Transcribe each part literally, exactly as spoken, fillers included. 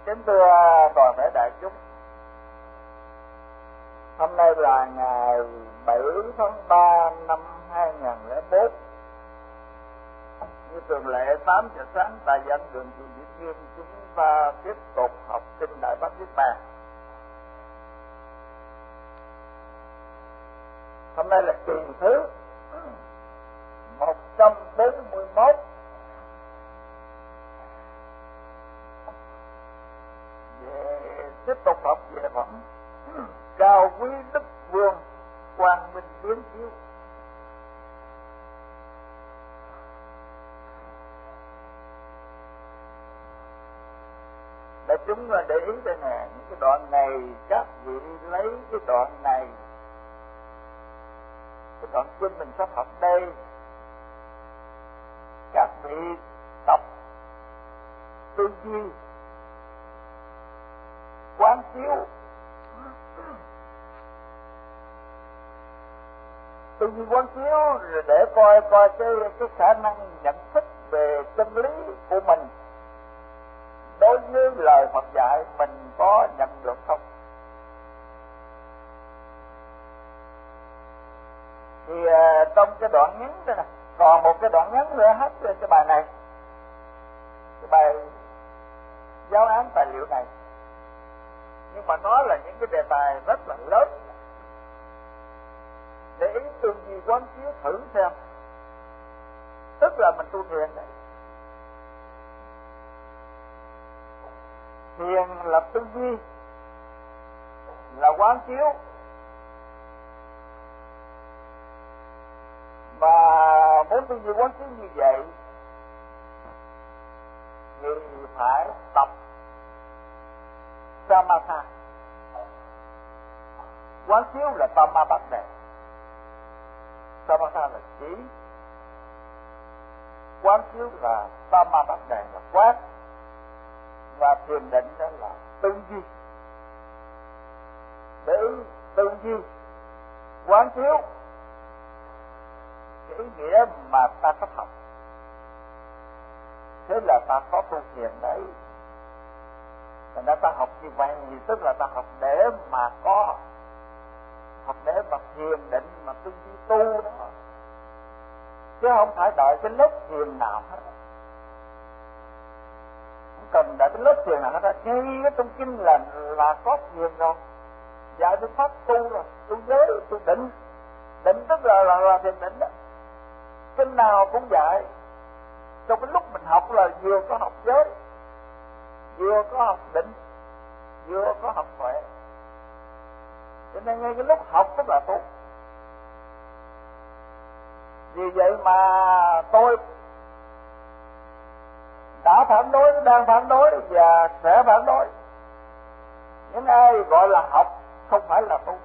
Kính thưa toàn thể đại chúng, hôm nay là ngày bảy tháng ba năm hai nghìn không trăm lẻ bốn. Như thường lệ tám giờ sáng tại giảng đường Chùa Vĩnh Nghiêm, chúng ta tiếp tục học kinh Đại Bát Niết Bàn. Hôm nay là kỳ thứ một trăm bốn mươi mốt. Về tiếp tục học về phẩm Cao Quý Đức Vương Quang Minh Biến Chiếu. Để chúng để ý đây nè, những cái đoạn này các vị lấy cái đoạn này, cái đoạn kinh mình sắp học đây, các vị tập tư duy quán chiếu, tư duy quán chiếu rồi để coi coi cái cái khả năng nhận thức về chân lý của mình đối với lời Phật dạy mình có nhận được không. Thì uh, trong cái đoạn ngắn đây nè, còn một cái đoạn ngắn nữa hết trên cái bài này, cái bài giáo án tài liệu này, nhưng mà nó là những cái đề tài rất là lớn. Để ý tư duy quán chiếu thử xem, tức là mình tu thiền đấy. Thiền là tư duy, là quán chiếu, và muốn tư duy quán chiếu như vậy thì phải tập Samatha. Quán chiếu là Tama Bát Đề, Samatha là chỉ, quán chiếu là Tama Bát Đề là quán, và thiền định đó là tư duy. Để tư duy quán chiếu cái ý nghĩa mà ta sắp học, thế là ta có tu thiền đấy. Thành ra ta học như vậy thì tức là ta học để mà có, học để mà thiền định, mà tư duy tu đó, chứ không phải đợi cái lớp thiền nào hết. Không cần đợi cái lớp thiền nào hết. Ngay cái trong kinh là là có thiền rồi, dạy cái pháp tu rồi, tu giới, tu định. Định tức là là, là thiền định đó. Kinh nào cũng dạy. Trong cái lúc mình học là vừa có học giới, vừa có học định, vừa có học tuệ. Cho nên ngay cái lúc học tức là tu. Vì vậy mà tôi đã phản đối, đang phản đối và sẽ phản đối những ai gọi là học không phải là tu.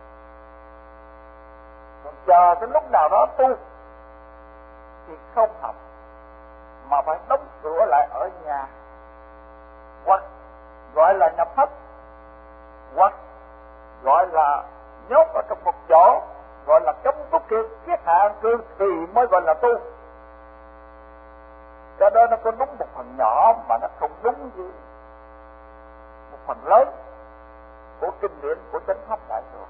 Còn chờ cái lúc nào đó tu thì không học, mà phải đóng cửa lại ở nhà, hoặc gọi là nhập thất, hoặc gọi là nhốt ở trong một chỗ, gọi là cấm túc kiệt, kiết hạ an cư, thì mới gọi là tu. Cho đó nó có đúng một phần nhỏ mà nó không đúng với một phần lớn của kinh điển của chánh pháp đại thừa.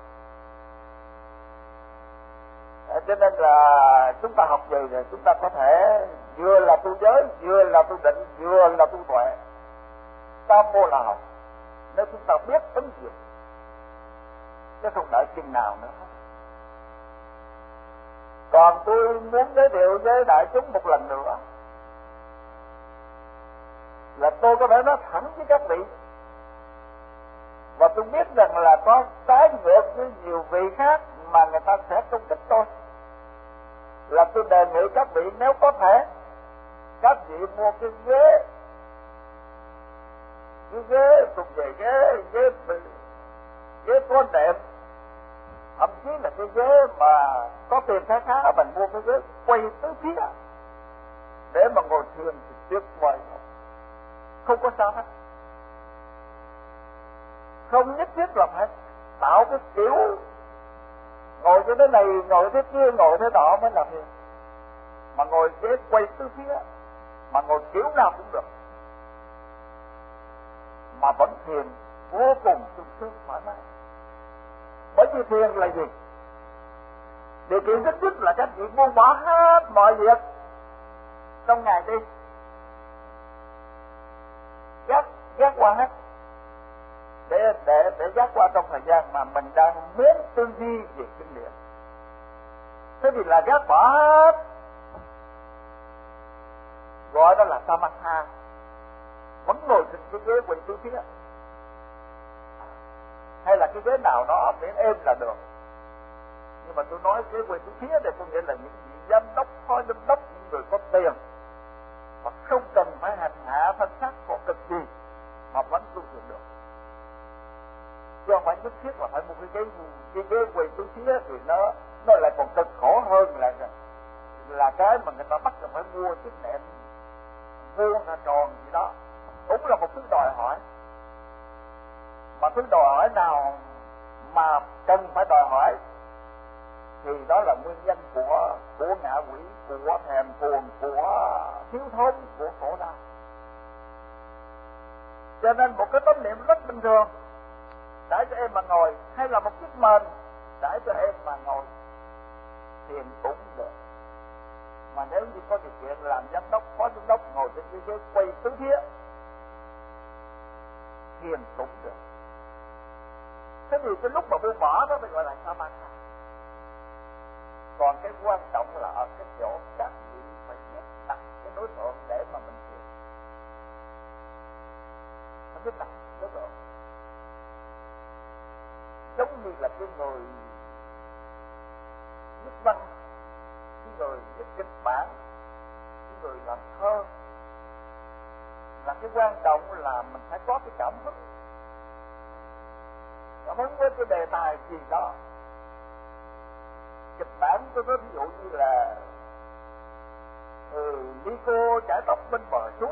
Cho nên là chúng ta học gì thì chúng ta có thể vừa là tu giới, vừa là tu định, vừa là tu tuệ. Tam môn là học, nếu chúng ta biết ứng dụng, chứ không đợi chừng nào nữa. Còn tôi muốn giới thiệu với đại chúng một lần nữa là tôi có thể nói thẳng với các vị, và tôi biết rằng là có trái ngược với nhiều vị khác mà người ta sẽ công kích tôi, là tôi đề nghị các vị nếu có thể các vị mua cái ghế, cái ghế thuộc về ghế ghế ghế có đệm, thậm chí là cái ghế mà có tiền khá khá, mình mua cái ghế quay tứ phía để mà ngồi thiền thì tuyệt vời, không có sao hết. Không nhất thiết là phải tạo cái kiểu ngồi cho thế này, ngồi thế kia, ngồi thế nọ mới là thiền, mà ngồi ghế quay tứ phía, mà ngồi kiểu nào cũng được. mà vẫn thiền vô cùng sung sướng thoải mái. Bởi vì thiền là gì? Điều kiện thứ nhất là các vị buông bỏ hết mọi việc trong ngày đi, gác gác qua hết để để để gác qua trong thời gian mà mình đang muốn tư duy về kinh điển. Thế thì là gác bỏ hết, gọi đó là samatha. Vẫn ngồi trên cái ghế quỳ tứ phía, hay là cái ghế nào đó miễn êm là được. Nhưng mà tôi nói cái quỳ tứ phía đây có nghĩa là những vị giám đốc, phó giám đốc, những người có tiền mà không cần phải hành hạ thân xác khổ cực gì mà vẫn tu luyện được. Chứ không phải nhất thiết là phải một cái ghế cái ghế quỳ tứ phía thì nó nó lại còn cực khổ hơn là là cái mà người ta bắt là phải mua chiếc nệm vuông hay tròn gì đó, cũng là một thứ đòi hỏi. Mà thứ đòi hỏi nào mà cần phải đòi hỏi thì đó là nguyên nhân của của ngạ quỷ, của thèm thuồng, của thiếu thốn, của khổ đau. Cho nên một cái tấm niệm rất bình thường để cho em mà ngồi, hay là một chiếc mền để cho em mà ngồi thiền cũng được. Mà nếu như có điều kiện làm giám đốc, phó giám đốc ngồi trên cái ghế quay tứ phía thiền cũng được. Thế thì cái lúc mà buông bỏ đó mới gọi là samatha. Còn cái quan trọng là ở cái chỗ các vị phải biết đặt cái đối tượng để mà mình thiền. Phải biết đặt đối tượng. Giống như là cái người viết văn, cái người viết kịch bản, cái người làm thơ, là cái quan trọng là mình phải có cái cảm hứng. Cảm hứng với cái đề tài gì đó. Kịch bản tôi nói ví dụ như là ừ, Nico chải tóc bên bờ suối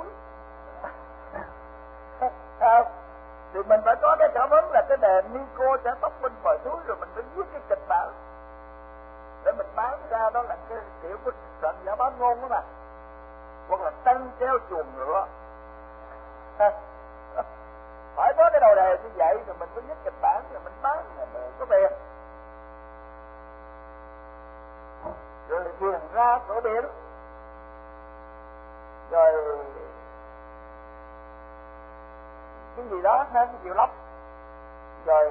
à, thì mình phải có cái cảm hứng là cái đề Nico chải tóc bên bờ suối, rồi mình phải viết cái kịch bản để mình bán ra. Đó là cái kiểu của soạn giả bán ngôn đó mà. Hoặc là tăng treo chuồng ngựa à, phải có cái đầu đề như vậy rồi mình mới viết kịch bản, rồi mình bán rồi có tiền. Rồi thuyền ra cửa biển, rồi cái gì đó ha, cái chiều lóc, rồi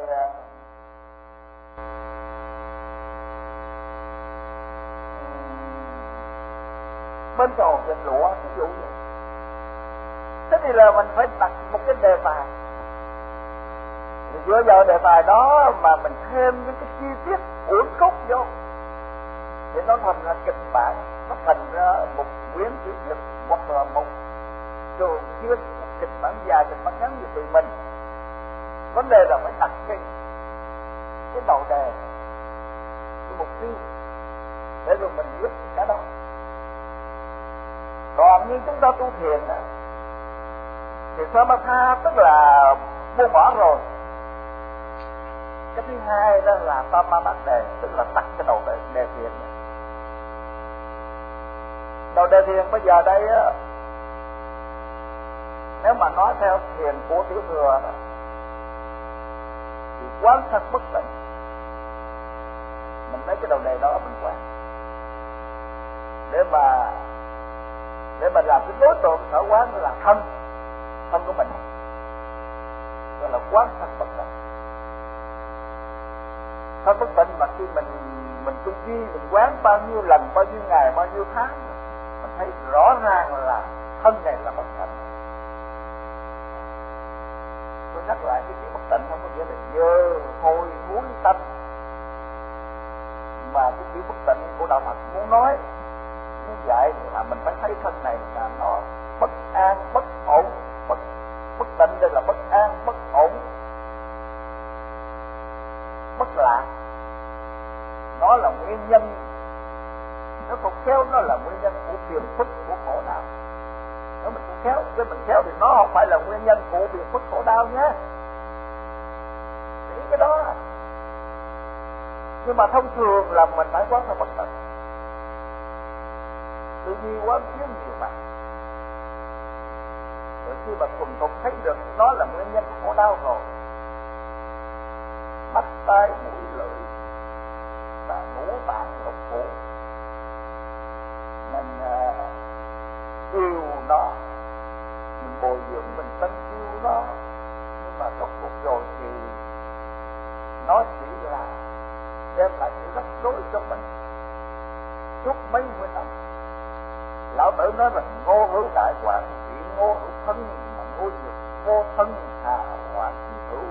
bên cầu trên lụa, ví dụ vậy. Thế thì là mình phải đặt một cái đề tài, thì dựa vào đề tài đó mà mình thêm những cái chi tiết uẩn khúc vô thì nó thành ra kịch bản, nó thành ra một quyển tiểu thuyết hoặc là một trường thuyết, một kịch bản dài, kịch bản ngắn như tùy mình. Vấn đề là phải đặt cái cái đầu đề, cái mục tiêu để rồi mình viết cái đó. Còn như chúng ta tu thiền đó, thì samatha tức là buông bỏ rồi. Cái thứ hai đó là samabade, tức là tắt cái đầu đề, đề thiền. Đầu đề thiền bây giờ đây á, nếu mà nói theo thiền của tiểu thừa đó, thì quán sát bất tịnh. Mình lấy cái đầu đề đó mình quán để mà để mà làm cái đối tượng sở quán là thân thân của mình, đó là quán sát bất tịnh. Thân bất tịnh mà khi mình mình tu duy, mình quán bao nhiêu lần, bao nhiêu ngày, bao nhiêu tháng, mình thấy rõ ràng là thân này là bất tịnh. Tôi nhắc lại cái chữ bất tịnh không có nghĩa là dơ, hôi, muối, tanh, mà cái chữ bất tịnh của đạo Phật muốn nói như vậy là mình phải thấy thân này là nó bất an, bất ổn. Bất, bất tịnh đây là bất an, bất ổn, bất lạc. Nó là nguyên nhân, nó không khéo nó là nguyên nhân của phiền phức, của khổ đau. Nếu mình không khéo, nếu mình khéo thì nó không phải là nguyên nhân của phiền phức khổ đau nhé. Nghĩ cái đó. Nhưng mà thông thường là mình phải quán theo bất tịnh. Tự nhiên quán chiếu nhiều mặt, rồi khi mà thuần thục thấy được nó là nguyên nhân của khổ đau rồi, mắt tai mũi lưỡi và ngũ tạng lục phủ, mình uh, yêu nó, mình bồi dưỡng, mình tân yêu nó, nhưng mà rốt cuộc rồi thì nó chỉ là đem lại sự rắc rối cho mình suốt mấy mươi năm. Lão Tử nói là ngô hữu đại quán, chỉ ngô hữu thân mà ngô nhược vô thân hà hoạn chi hữu.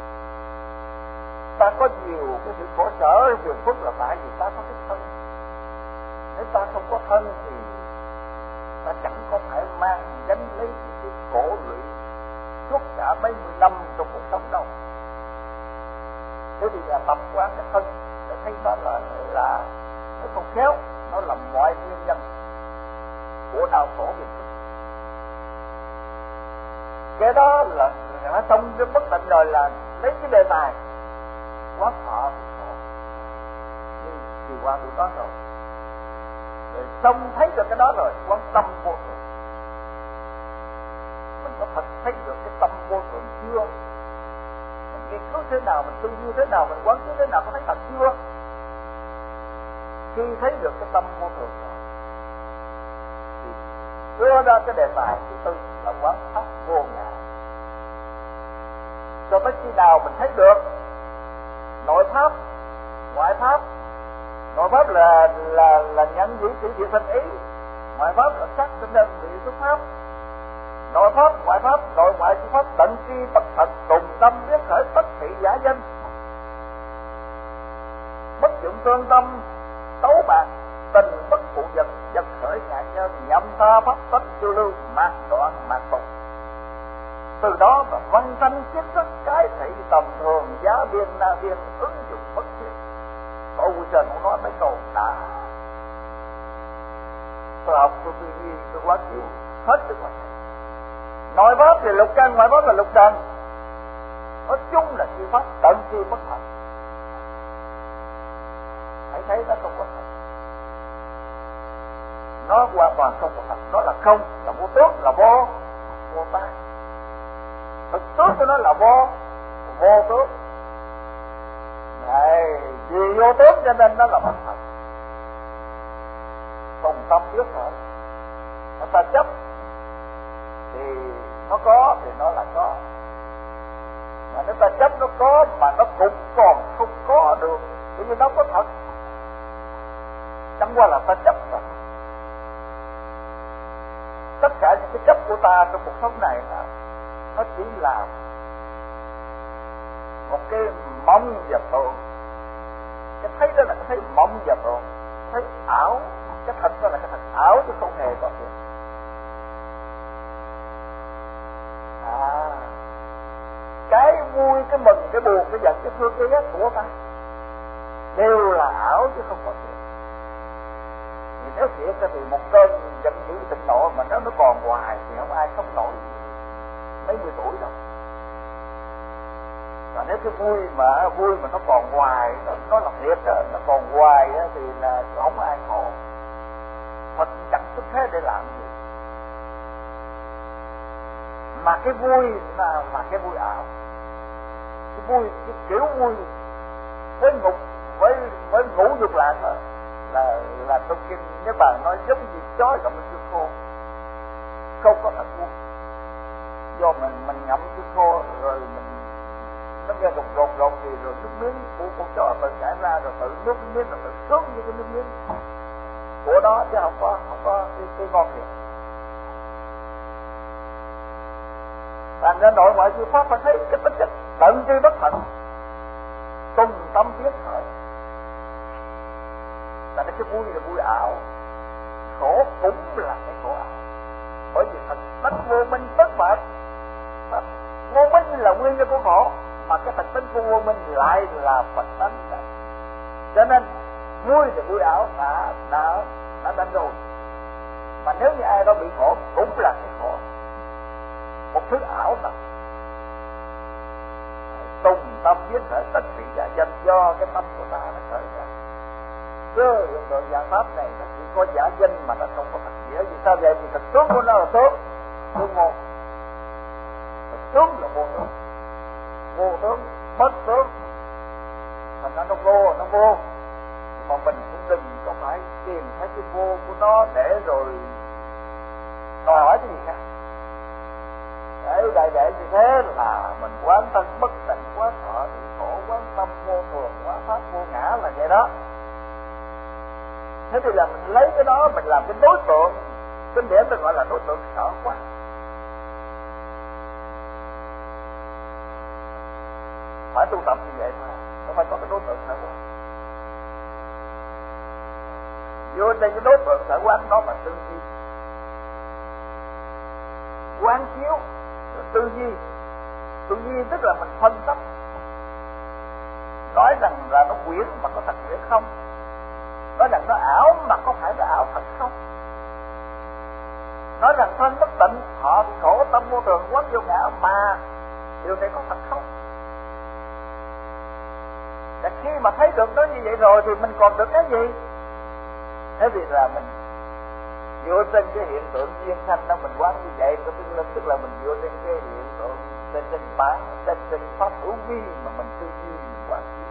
Ta có nhiều cái sự khổ sở phiền phức là tại vì ta có cái thân. Nếu ta không có thân thì ta chẳng có phải mang gánh lấy những cái khổ lụy suốt cả mấy mươi năm trong cuộc sống đâu. Thế thì là tập quán cái thân để thấy nó là là nó không khéo, nó là mọi nguyên nhân của đau khổ phiền phức. Cái đó là nó xong cái bất tịnh rồi là lấy cái đề tài quán thọ thì khổ đi thì qua tụi đó rồi, rồi xong thấy được cái đó rồi quán tâm vô thường. Mình có thật thấy được cái tâm vô thường chưa? Mình nghiên cứu thế nào, mình tư duy thế nào, mình quán chiếu thế nào, có thấy thật chưa? Khi thấy được cái tâm vô thường rồi thì đưa ra cái đề tài thứ tư là quán pháp vô ngã. Cho tới khi nào mình thấy được nội pháp, ngoại pháp. Nội pháp là là là nhân dĩ chữ diệu sinh ý, ngoại pháp là sắc sinh đơn vị xuất pháp. Nội pháp, ngoại pháp, nội ngoại chư pháp tận tri bất thật, tùng tâm biết khởi tất thị giả danh. Bất dụng tương tâm tấu bạc, tình bất phụ vật, vật khởi ngại nhân, nhậm tha pháp tánh tiêu lưu, mạc đoạn mạc tục. Từ đó mà văn thanh kiến thức cái thị tầm thường, giá biên na biên, ứng dụng bất thiết. Ôi trời, không nói mấy câu đã. Tôi học, tôi tư duy, tôi quán chiếu hết được mà. Nội pháp thì lục căn, ngoại pháp là lục trần. Nói chung là chư pháp tận chi bất thật. Hãy thấy nó không có thật. Nó hoàn toàn không có thật. Nó là không, là vô tướng, là vô, vô tác. Thực tướng của nó là vô, vô tướng. Này, vì vô tướng cho nên nó là bất thật. Cùng tâm biết rồi. Nó ta chấp thì nó có thì nó là có. Mà nếu ta chấp nó có mà nó cũng còn không có được, bởi vì nó có thật. Chẳng qua là ta chấp rồi. Tất cả những cái chấp của ta trong cuộc sống này là nó chỉ là một cái mộng và tưởng. Cái thấy đó là cái thấy mộng và tưởng, thấy ảo. Cái thật đó là cái thật ảo chứ không hề có thiệt. À, cái vui, cái mừng, cái buồn, cái giận, cái thương, cái ghét của ta đều là ảo chứ không có thiệt. Thì nếu thiệt thì một cơn giận dữ thịnh nộ mà nếu nó còn hoài thì không ai sống nổi mấy mươi tuổi đâu. Và nếu cái vui mà vui mà nó còn hoài, nó, nó là thiệt đó, nó còn hoài đó, thì là không ai khổ. Mình chẳng có thế để làm gì. Mà cái vui là, là cái vui ảo. Cái vui, cái kiểu vui với ngục, với với ngủ dục lạc là là là trong kinh nếu bạn nói giống như chó cộng với chữ khô, không có thật vui. Do mình mình ngậm chữ khô rồi mình nó nghe rột rột rột thì rồi nước miếng của con chó tự chảy ra rồi tự nuốt cái miếng rồi tự sướng như cái nước miếng của đó chứ không có không có cái, cái ngon thiệt. Thành ra nội ngoại chư pháp phải thấy cái tính chất tận tri bất thật, tung tâm biết khởi. Là cái vui là vui ảo, khổ cũng là cái khổ ảo. Bởi vì thật tánh vô minh bất mệt. Vô minh là nguyên nhân của khổ, mà cái thật tính của vô minh lại là Phật tánh. Cho nên vui là vui ảo đã đã đã đánh rồi. Mà nếu như ai đó bị khổ cũng là cái khổ, một thứ ảo thật. Tùng tâm biết khởi tất thị giả danh, do cái tâm của ta nó khởi ra. Chứ hiện tượng giả pháp này nó chỉ có giả danh mà nó không có thật nghĩa. Vì sao vậy? Vì thật tướng của nó là tướng, tướng một. tướng là vô tướng, vô tướng bất tướng, thành ra nó vô nó vô. Mà mình cũng đừng có phải tìm thấy cái vô của nó để rồi đòi hỏi cái gì khác. Để đại để như thế là mình quán thân bất tịnh, quán thọ thì khổ, quán tâm vô thường, quán pháp vô ngã là vậy đó. Thế thì là mình lấy cái đó mình làm cái đối tượng, kinh điển tôi gọi là đối tượng sợ quán. Phải tu tập như vậy mà, không phải có cái đối tượng sợ quán. Vô trên cái đối tượng sở quán đó mà tư duy, quán chiếu, tư duy, tư duy tức là mình phân tích, nói rằng là nó quyển mà có thật quyển không, nói rằng nó ảo mà có phải là ảo thật không, nói rằng thân bất tịnh, họ thì khổ, tâm vô thường, quán vô ngã mà điều này có thật không. Và khi mà thấy được nó như vậy rồi thì mình còn được cái gì? Thế thì là mình dựa trên cái hiện tượng duyên sanh đó mình quán như vậy, có tức là, tức là mình dựa trên cái hiện tượng trên trên bản, trên trên pháp hữu vi mà mình tư duy mình quán chiếu.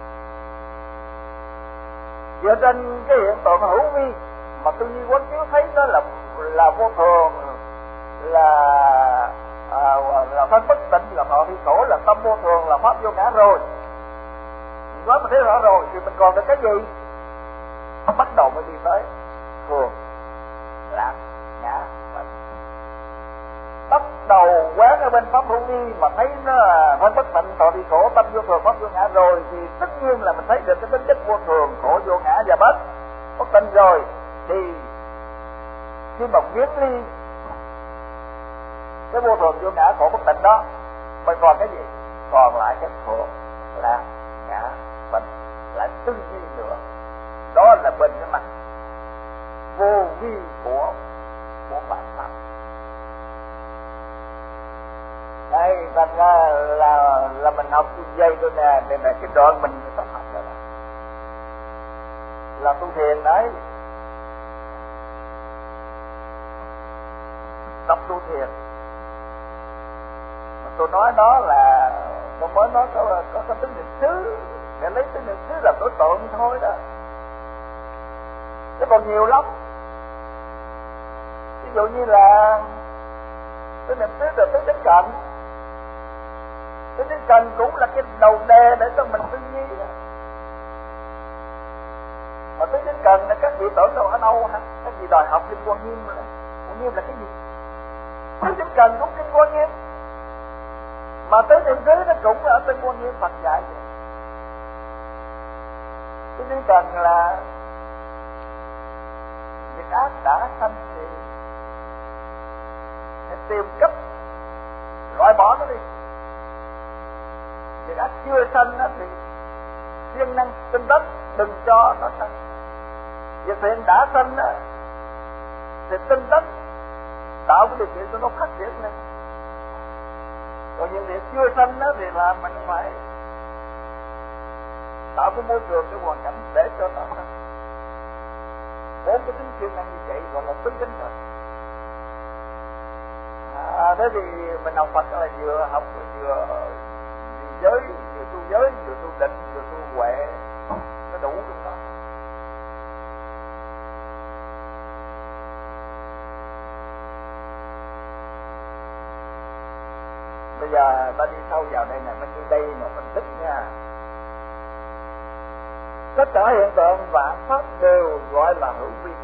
Dựa trên cái hiện tượng hữu vi mà tư duy quán chiếu thấy nó là là vô thường, là à, là thân bất tịnh, là thọ thì khổ, là tâm vô thường, là pháp vô ngã rồi. Mình nói mình thấy rõ rồi thì mình còn được cái gì? Bắt đầu mới đi tới thường, lạc, ngã, bệnh. Bắt đầu quán ở bên pháp hữu vi mà thấy nó là thân bất tịnh, thọ thì khổ, tâm vô thường, pháp vô ngã rồi thì tất nhiên là mình thấy được cái tính chất vô thường, khổ, vô ngã và bất bất tịnh rồi. Thì khi mà viễn ly cái vô thường, vô ngã, khổ, bất tịnh đó, mình còn cái gì? Còn lại cái thường, lạc, ngã, bệnh, lại tư duy nữa. Đó là bên cái mặt vô vi của của bản pháp. Đây thành ra là là mình học dây tôi nè, đây là cái đoạn mình sắp học rồi đó. Là tu thiền đấy, tập tu thiền. Mà tôi nói đó là tôi mới nói có có cái tính niệm xứ, để lấy tính niệm xứ làm đối tượng thôi đó. Chứ còn nhiều lắm. Ví dụ như là tôi niệm xứ rồi tới đến cận, tới đến cận cũng là cái đầu đề để cho mình tư duy đó. Mà tới đến cận là các vị tưởng đâu ở đâu hả? Các vị đòi học kinh Quan Nghiêm rồi. Quan Nghiêm là cái gì? Tới đến cận cũng kinh Quan Nghiêm, mà tới niệm xứ nó cũng ở trên Quan Nghiêm Phật dạy vậy. Tới đến cận là việc ác đã sanh thì hãy tìm cách loại bỏ nó đi. Việc ác chưa sanh thì siêng năng tinh tấn đừng cho nó sanh. Việc thiện đã sanh thì tinh tấn tạo cái điều kiện cho nó phát triển lên. Còn những việc chưa sanh thì là mình phải tạo cái môi trường, cái hoàn cảnh để cho nó sanh. Bốn cái tính siêng năng như vậy gọi là tính kính rồi. À, thế thì mình học Phật là vừa học vừa giới, vừa tu giới, vừa tu định, vừa tu huệ, nó đủ trong đó. Bây giờ ta đi sâu vào đây nè, mình đi đây mà phân tích nha. Tất cả hiện tượng vạn pháp đều gọi là hữu vi.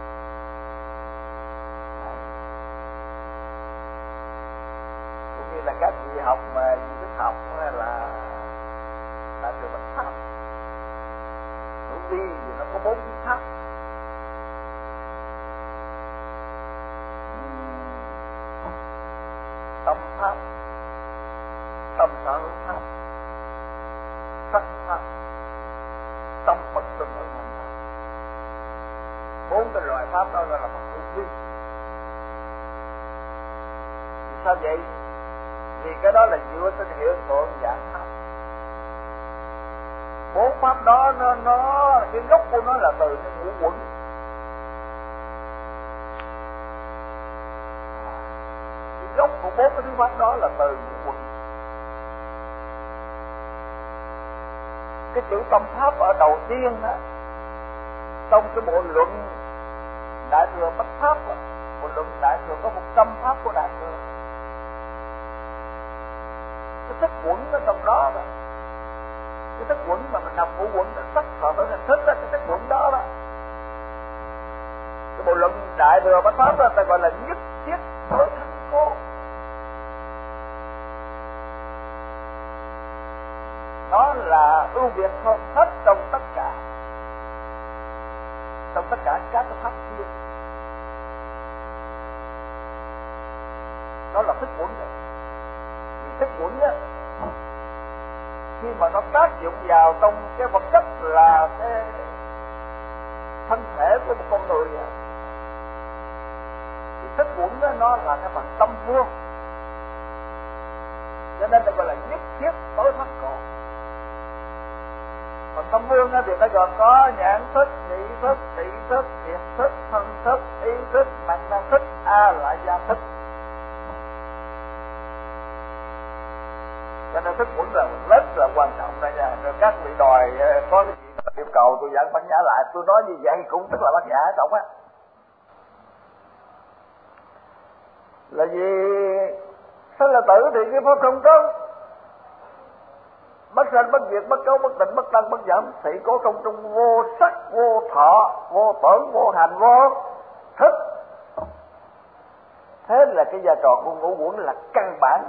Cũng như là các vị học mà duy thức học hay là là trường bậc pháp. Hữu vi thì nó có bốn cái pháp. Tâm pháp, tâm sở hữu pháp, sắc pháp, tâm bất từng ở ngàn pháp. Bốn cái loại pháp đó gọi là pháp hữu vi. Sao vậy? Vì cái đó là dựa trên hiện tượng dạng pháp. Bốn pháp đó nó nó cái gốc của nó là từ cái ngũ quẩn. Cái gốc gốc của bốn cái thứ pháp đó là từ ngũ uẩn. Cái chữ tâm pháp ở đầu tiên á, trong cái bộ luận Đại Thừa Bách Pháp á, bộ luận Đại Thừa có một trăm pháp của Đại Thừa. Cái thức uẩn ở trong đó đó, cái thức uẩn mà mình nằm ngũ uẩn nó sắc thọ tới hình thức đó, cái thức uẩn đó đó. Cái bộ luận Đại Thừa Bách Pháp đó ta gọi là nhất thiết đối thân cố. Nó là ưu việt hơn hết trong tất cả, trong tất cả các cái pháp thiên. Đó là thức uẩn này. Vì thức uẩn á, khi mà nó tác dụng vào trong cái vật chất là cái thân thể của một con người à, thì thức uẩn đó nó là cái phần tâm vương, cho nên ta gọi là nhất thiết tối thắng cổ. Còn tâm vương thì nó gồm có nhãn thức, nhị thức, tỷ thức, thiệt thức, thân thức, ý thức, mạch năng thức, a lại gia thức. Cho nên thức uẩn là rất là quan trọng đây nha. Rồi các vị đòi có cái gì yêu cầu tôi giảng bát nhã lại, tôi nói như vậy cũng tức là bát nhã trọng á. Là vì sinh là tử thì cái pháp không có bất sanh, bất diệt, bất cấu, bất tịnh, bất tăng, bất giảm, thị cố không trung, vô sắc, vô thọ, vô tưởng, vô hành, vô thức. Thế là cái vai trò của ngũ uẩn là căn bản.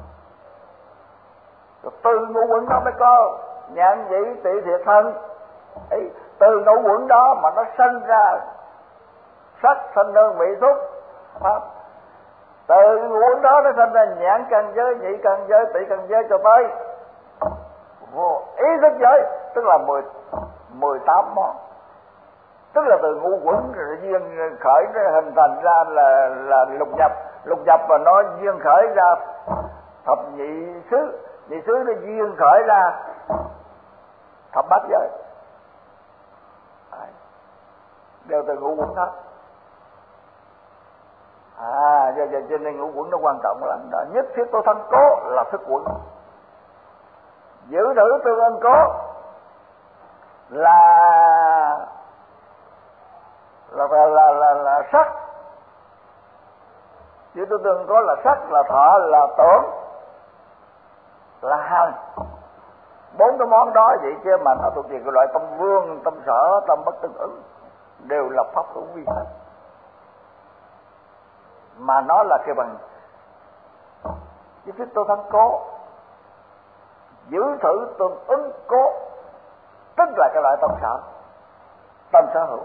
Rồi từ ngũ uẩn đó mới có nhãn nhĩ tỷ thiệt thân. Ý, từ ngũ uẩn đó mà nó sinh ra sắc, thanh hương, vị, xúc, pháp. Từ ngũ uẩn đó nó sinh ra nhãn căn giới, nhị căn giới, tỷ căn giới cho tới vô ý thức giới, tức là mười mười tám món. Tức là từ ngũ uẩn rồi duyên khởi nó hình thành ra là là lục nhập, lục nhập và nó duyên khởi ra thập nhị xứ, nhị xứ nó duyên khởi ra thập bát giới. Đều từ ngũ uẩn hết. À, do vậy cho nên ngũ uẩn nó quan trọng lắm đó. Nhất thiết tối thân cố là thức uẩn. Giữ thử tương ưng cố là là là là, là, là sắc. Giữ thử tương ưng cố là sắc, là thọ, là tưởng, là hành. Bốn cái món đó vậy chứ mà nó thuộc về cái loại tâm vương, tâm sở, tâm bất tương ứng, đều là pháp hữu vi hết. Mà nó là cái bằng cái thiết tôi thân cố, giữ thử tương ứng cố, tức là cái loại tâm sở, tâm sở hữu.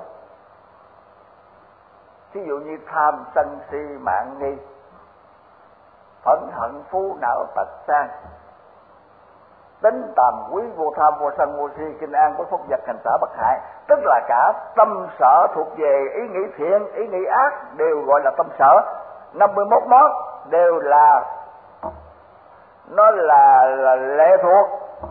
Ví dụ như tham sân si mạng nghi, phẫn hận phú não tật sang, tính tàm quý vô tham vô sân vô si, kinh an bất phúc vật hành xả bất hại, tức là cả tâm sở thuộc về ý nghĩ thiện, ý nghĩ ác đều gọi là tâm sở. năm mươi mốt món đều là nó là, là lệ thuộc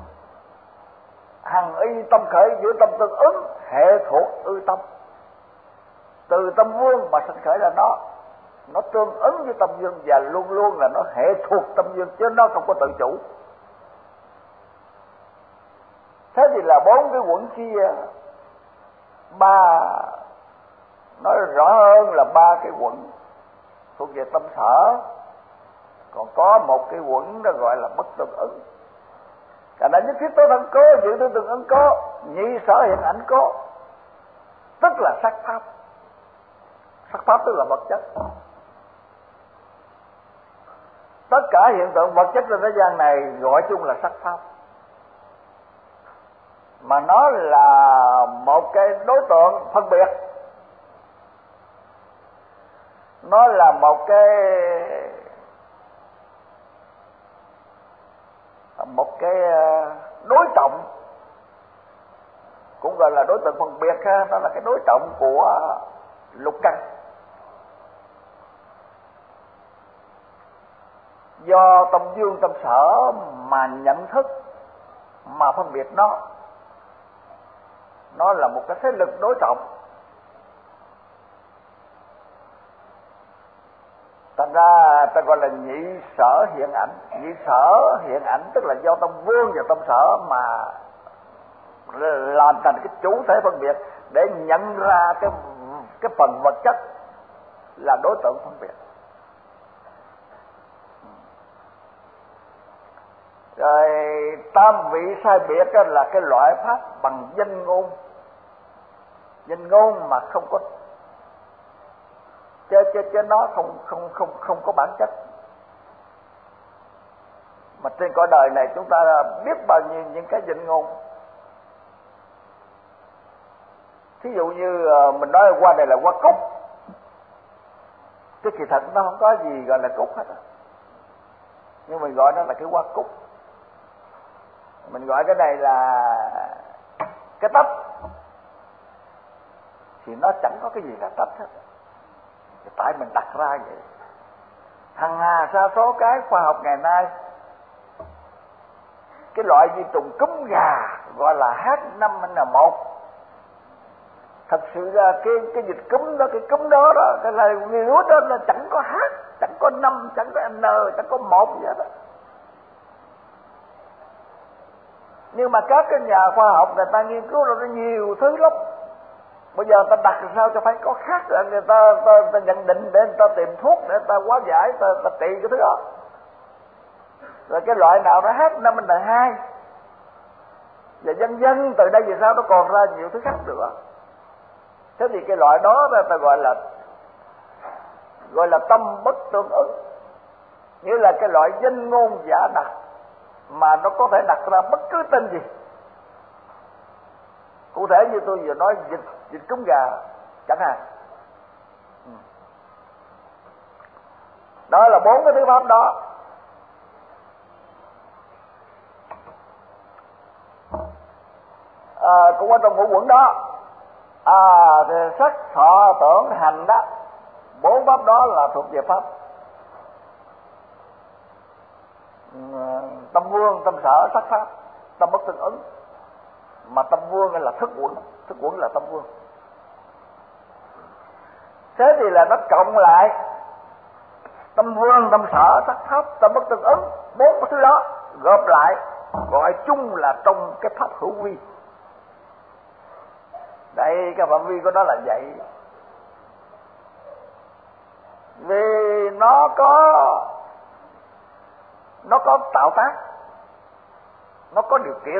hằng y tâm khởi, giữa tâm tương ứng, hệ thuộc ư tâm. Từ tâm vương mà sinh khởi là nó nó tương ứng với tâm dương và luôn luôn là nó hệ thuộc tâm dương, chứ nó không có tự chủ. Thế thì là bốn cái quẩn kia, ba nói rõ hơn là ba cái quẩn thuộc về tâm sở, còn có một cái quẩn nó gọi là bất tương ứng. Cả đã nhất thiết tối thân cố, giữ tư tương ứng cố, nhị sở hiện ảnh cố, tức là sắc pháp. Sắc pháp tức là vật chất. Tất cả hiện tượng vật chất trên thế gian này gọi chung là sắc pháp, mà nó là một cái đối tượng phân biệt, nó là một cái một cái đối trọng, cũng gọi là đối tượng phân biệt ha. Nó là cái đối trọng của lục căn. Do tâm dương tâm sở mà nhận thức mà phân biệt nó, nó là một cái thế lực đối trọng. Thành ra ta gọi là nhị sở hiện ảnh. Nhị sở hiện ảnh tức là do tâm vương và tâm sở mà làm thành cái chủ thể phân biệt để nhận ra cái cái phần vật chất là đối tượng phân biệt. Rồi tam vị sai biệt là cái loại pháp bằng danh ngôn. Danh ngôn mà không có chứ chứ chứ nó không không không không có bản chất. Mà trên cõi đời này chúng ta biết bao nhiêu những cái danh ngôn. Thí dụ như mình nói qua đây là hoa cúc, chứ kỳ thật nó không có gì gọi là cúc hết á, nhưng mình gọi nó là cái hoa cúc. Mình gọi cái này là cái tách, thì nó chẳng có cái gì là tách hết. Tại mình đặt ra vậy. Hằng hà sa số cái khoa học ngày nay, cái loại vi trùng cúm gà gọi là H năm N một. Thật sự ra cái cái dịch cúm đó, cái cúm đó đó, cái là virus đó là chẳng có H, chẳng có năm, chẳng có N, chẳng có một gì hết đó. Nhưng mà các cái nhà khoa học người ta nghiên cứu ra nhiều thứ lắm. Bây giờ người ta đặt làm sao cho phải có khác, rồi người ta, ta, ta nhận định để người ta tìm thuốc để người ta hóa giải, ta, ta trị cái thứ đó. Rồi cái loại nào nó H năm N hai, và dân dân từ đây về sau nó còn ra nhiều thứ khác nữa. Thế thì cái loại đó ta gọi là gọi là tâm bất tương ứng, nghĩa là cái loại danh ngôn giả đặt mà nó có thể đặt ra bất cứ tên gì. Cụ thể như tôi vừa nói dịch dịch cúm gà chẳng hạn. Đó là bốn cái thứ pháp đó. À, cũng ở trong ngũ quẩn đó. À, thì sắc thọ tưởng hành đó, bốn pháp đó là thuộc về pháp tâm vương, tâm sở, sắc pháp, tâm bất tương ứng. Mà tâm vương là thức quẩn, thức quẩn là tâm vương. Thế thì là nó cộng lại tâm vương, tâm sở, sắc pháp, tâm bất tương ứng, bốn cái thứ đó gộp lại gọi chung là trong cái pháp hữu vi. Đây, cái phạm vi của nó là vậy. Vì nó có nó có tạo tác, nó có điều kiện,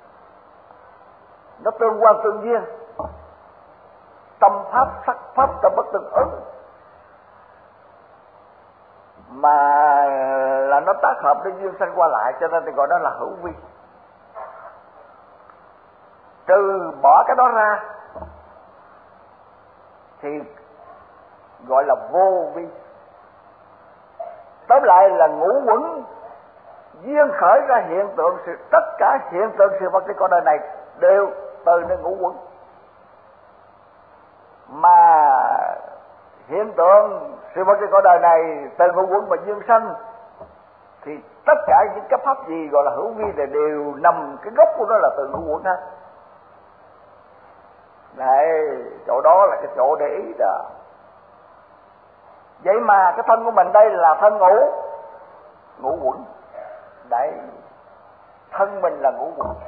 nó tương quan tương duyên. Tâm pháp, sắc pháp, tâm bất tương ứng, mà là nó tác hợp để duyên sanh qua lại, cho nên thì gọi đó là hữu vi. Trừ bỏ cái đó ra thì gọi là vô vi. Tóm lại là ngũ quẩn duyên khởi ra hiện tượng sự, tất cả hiện tượng sự vật trên cõi đời này đều từ nơi ngũ quẩn. Mà hiện tượng sự vật trên cõi đời này từ ngũ quẩn mà duyên sanh, thì tất cả những cái pháp gì gọi là hữu vi này đều nằm, cái gốc của nó là từ ngũ quẩn hết. Này, chỗ đó là cái chỗ để ý đó. Vậy mà cái thân của mình đây là thân ngũ ngũ quẩn. Đấy, thân mình là ngũ quẩn.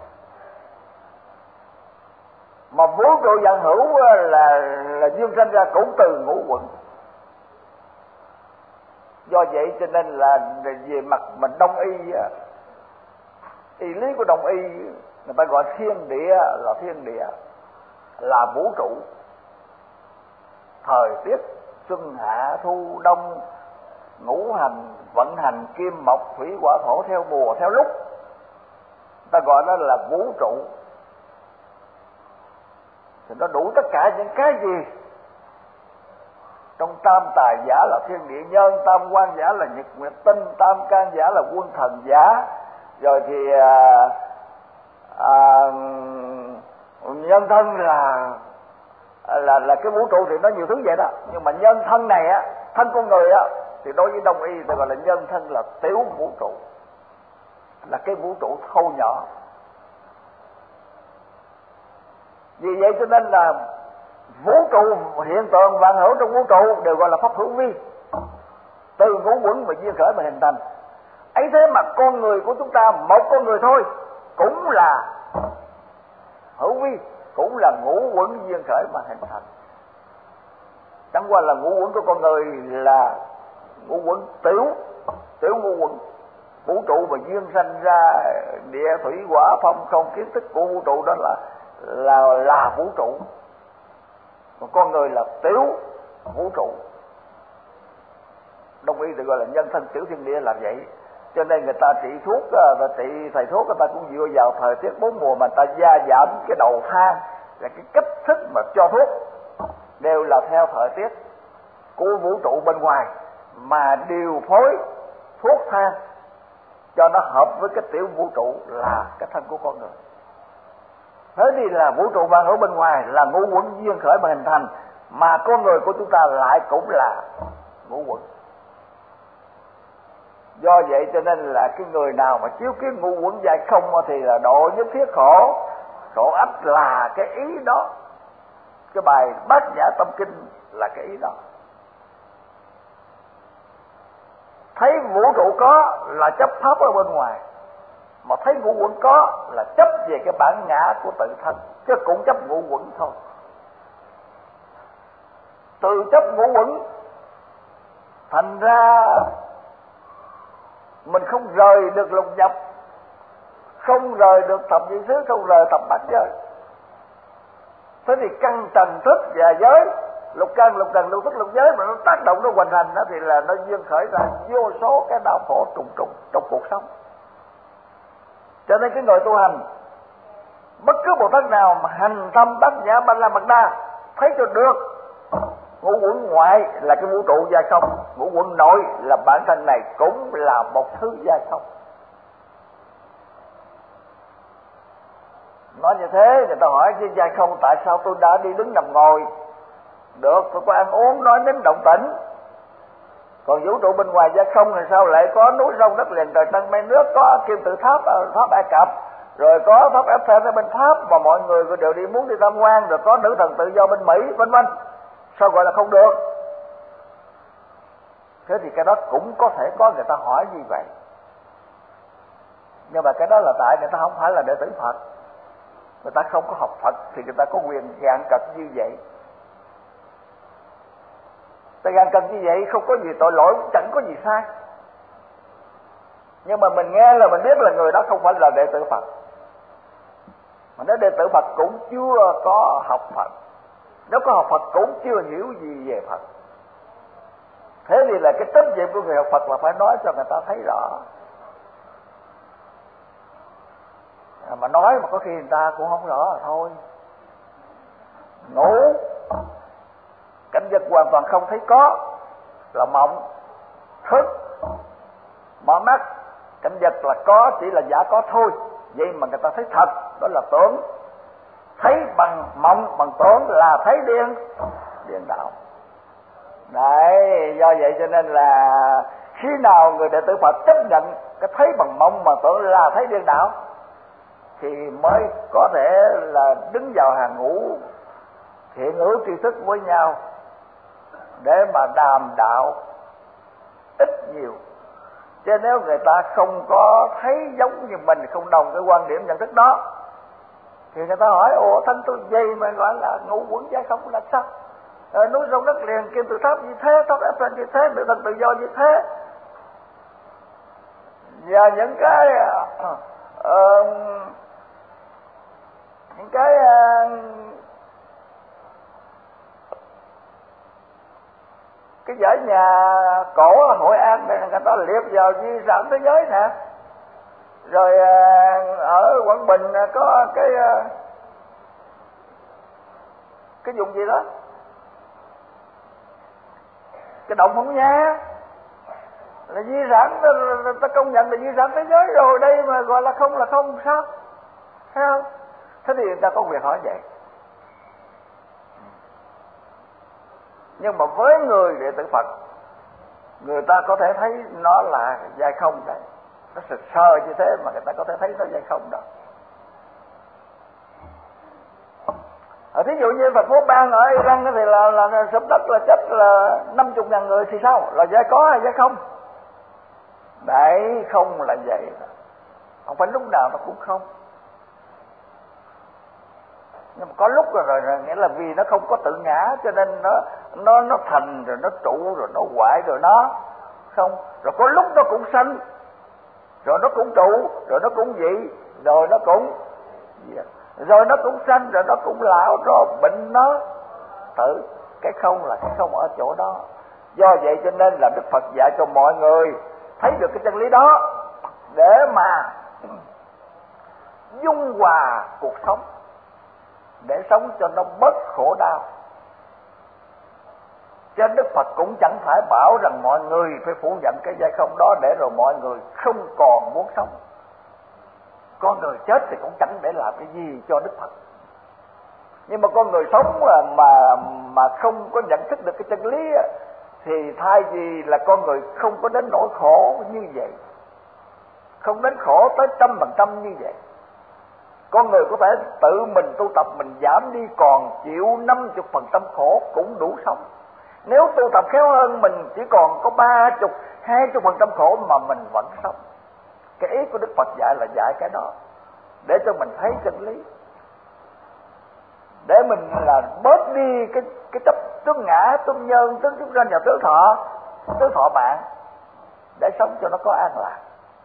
Mà vũ trụ vạn hữu là là duyên sanh ra cũng từ ngũ quẩn. Do vậy cho nên là về mặt mình đông y, y lý của đông y, người ta gọi thiên địa là thiên địa, là vũ trụ. Thời tiết xuân hạ thu đông, ngũ hành vận hành kim mộc thủy hỏa thổ theo mùa theo lúc, ta gọi đó là vũ trụ. Thì nó đủ tất cả những cái gì trong tam tài giả là thiên địa nhân, tam quan giả là nhật nguyệt tinh, tam can giả là quân thần giả, rồi thì à, à, nhân thân là là là cái vũ trụ. Thì nó nhiều thứ vậy đó, nhưng mà nhân thân này á, thân con người á, thì đối với đông y ta gọi là nhân thân là tiểu vũ trụ, là cái vũ trụ thô nhỏ. Vì vậy cho nên là vũ trụ hiện tượng vạn hữu trong vũ trụ đều gọi là pháp hữu vi. từ ngũ quẩn và duyên khởi mà hình thành. Ấy thế mà con người của chúng ta, một con người thôi, cũng là hữu vi, cũng là ngũ quẩn duyên khởi mà hình thành. Chẳng qua là ngũ quẩn của con người là ngũ quẩn tiểu, tiểu ngũ quẩn. Vũ trụ và duyên sanh ra, địa thủy hỏa phong không, kiến thức của vũ trụ đó là là là vũ trụ. Còn con người là tiểu vũ trụ. Đông y thì gọi là nhân thân tiểu thiên địa là vậy. Cho nên người ta trị thuốc, người ta trị thầy thuốc, người ta cũng dựa vào thời tiết bốn mùa mà người ta gia giảm cái đầu thang, là cái cách thức mà cho thuốc đều là theo thời tiết của vũ trụ bên ngoài mà điều phối thuốc thang cho nó hợp với cái tiểu vũ trụ là cái thân của con người. Thế thì là vũ trụ vạn hữu bên ngoài là ngũ quẩn duyên khởi mà hình thành, mà con người của chúng ta lại cũng là ngũ quẩn. Do vậy cho nên là cái người nào mà chiếu kiến ngũ quẩn dài không thì là độ nhất thiết khổ, khổ ách là cái ý đó. Cái bài Bát Nhã Tâm Kinh là cái ý đó. Thấy vũ trụ có là chấp pháp ở bên ngoài, mà thấy ngũ quẩn có là chấp về cái bản ngã của tự thân, chứ cũng chấp ngũ quẩn thôi. Từ chấp ngũ quẩn thành ra mình không rời được lục nhập, không rời được thập nhị xứ, không rời thập bát giới. Thế thì căn trần thức và giới, lục căn, lục trần, lục thức, lục giới mà nó tác động, nó hoành hành đó, thì là nó duyên khởi ra vô số cái đau khổ trùng trùng trong cuộc sống. Cho nên cái người tu hành, bất cứ Bồ Tát nào mà hành thâm Bát Nhã Ba La Mật Đa thấy cho được ngũ quẩn ngoại là cái vũ trụ giai không, ngũ quẩn nội là bản thân này cũng là một thứ giai không. Nói như thế người ta hỏi chứ giai không tại sao tôi đã đi đứng nằm ngồi được, tôi có ăn uống nói đến động tĩnh, còn vũ trụ bên ngoài giai không thì sao lại có núi sông đất liền trời trăng mây nước, có kim tự tháp ở tháp Ai Cập, rồi có tháp Eiffel ở bên Pháp mà mọi người đều đi muốn đi tham quan, rồi có nữ thần tự do bên Mỹ vân vân, sao gọi là không được? Thế thì cái đó cũng có thể có người ta hỏi như vậy, nhưng mà cái đó là tại người ta không phải là đệ tử Phật, người ta không có học Phật thì người ta có quyền gạn cật như vậy. Ta gạn cật như vậy không có gì tội lỗi, chẳng có gì sai, nhưng mà mình nghe là mình biết là người đó không phải là đệ tử Phật. Mà nếu đệ tử Phật cũng chưa có học Phật, nếu có học Phật cũng chưa hiểu gì về Phật. Thế thì là cái trách nhiệm của người học Phật là phải nói cho người ta thấy rõ. À, mà nói mà có khi người ta cũng không rõ là thôi. Ngủ cảnh vật hoàn toàn không thấy có là mộng, thức mở mắt cảnh vật là có, chỉ là giả có thôi, vậy mà người ta thấy thật, đó là tưởng. Thấy bằng mộng bằng tưởng là thấy điên điên đạo. Đấy, do vậy cho nên là khi nào người đệ tử Phật chấp nhận cái thấy bằng mộng mà tưởng là thấy điên đạo thì mới có thể là đứng vào hàng ngũ thiện hữu tri thức với nhau để mà đàm đạo ít nhiều. Chứ nếu người ta không có thấy giống như mình, không đồng cái quan điểm nhận thức đó, thì người ta hỏi ủa thân tôi gì mà gọi là ngũ quẩn giai không là sao? Rồi núi sông đất liền, kim tự tháp như thế, tháp Eiffel như thế, nữ thần tự do như thế, và những cái uh, những cái uh, cái dãy nhà cổ ở Hội An này người ta liệt vào di sản thế giới nè. Rồi uh, ở Quảng Bình có cái uh, cái vùng gì đó, cái động Phong Nha là di sản, ta công nhận là di sản thế giới rồi, đây mà gọi là không là không sao? Thấy không? Thế thì người ta có quyền hỏi vậy. Nhưng mà với người đệ tử Phật, người ta có thể thấy nó là giai không đấy, nó sờ sờ như thế mà người ta có thể thấy nó giai không đó. Ở thí dụ như thành phố Bang ở Iran thì là, là, là sụp đất là chết là năm chục ngàn người thì sao? Là giải có hay giải không? Đấy, không là vậy. Không phải lúc nào nó cũng không. Nhưng mà có lúc rồi, rồi, rồi nghĩa là vì nó không có tự ngã cho nên nó nó nó thành rồi nó trụ rồi nó hoại rồi nó không. Rồi có lúc nó cũng sanh, rồi nó cũng trụ, rồi nó cũng dị, rồi nó cũng rồi nó cũng sanh, rồi nó cũng lão, rồi bệnh nó tử. Cái không là cái không ở chỗ đó. Do vậy cho nên là Đức Phật dạy cho mọi người thấy được cái chân lý đó để mà dung hòa cuộc sống, để sống cho nó bớt khổ đau. Cho Đức Phật cũng chẳng phải bảo rằng mọi người phải phủ nhận cái giai không đó để rồi mọi người không còn muốn sống. Con người chết thì cũng chẳng để làm cái gì cho Đức Phật. Nhưng mà con người sống mà mà, mà không có nhận thức được cái chân lý thì thay vì là con người không có đến nỗi khổ như vậy, không đến khổ tới trăm phần trăm như vậy. Con người có thể tự mình tu tập, mình giảm đi còn chịu năm mươi phần trăm khổ cũng đủ sống. Nếu tu tập khéo hơn, mình chỉ còn có ba mươi, hai mươi phần trăm khổ mà mình vẫn sống. Cái ý của Đức Phật dạy là dạy cái đó để cho mình thấy chân lý, để mình là bớt đi cái cái chấp tướng ngã, tướng nhân, tướng chúng sanh và tướng thọ, tướng thọ bạn, để sống cho nó có an lạc.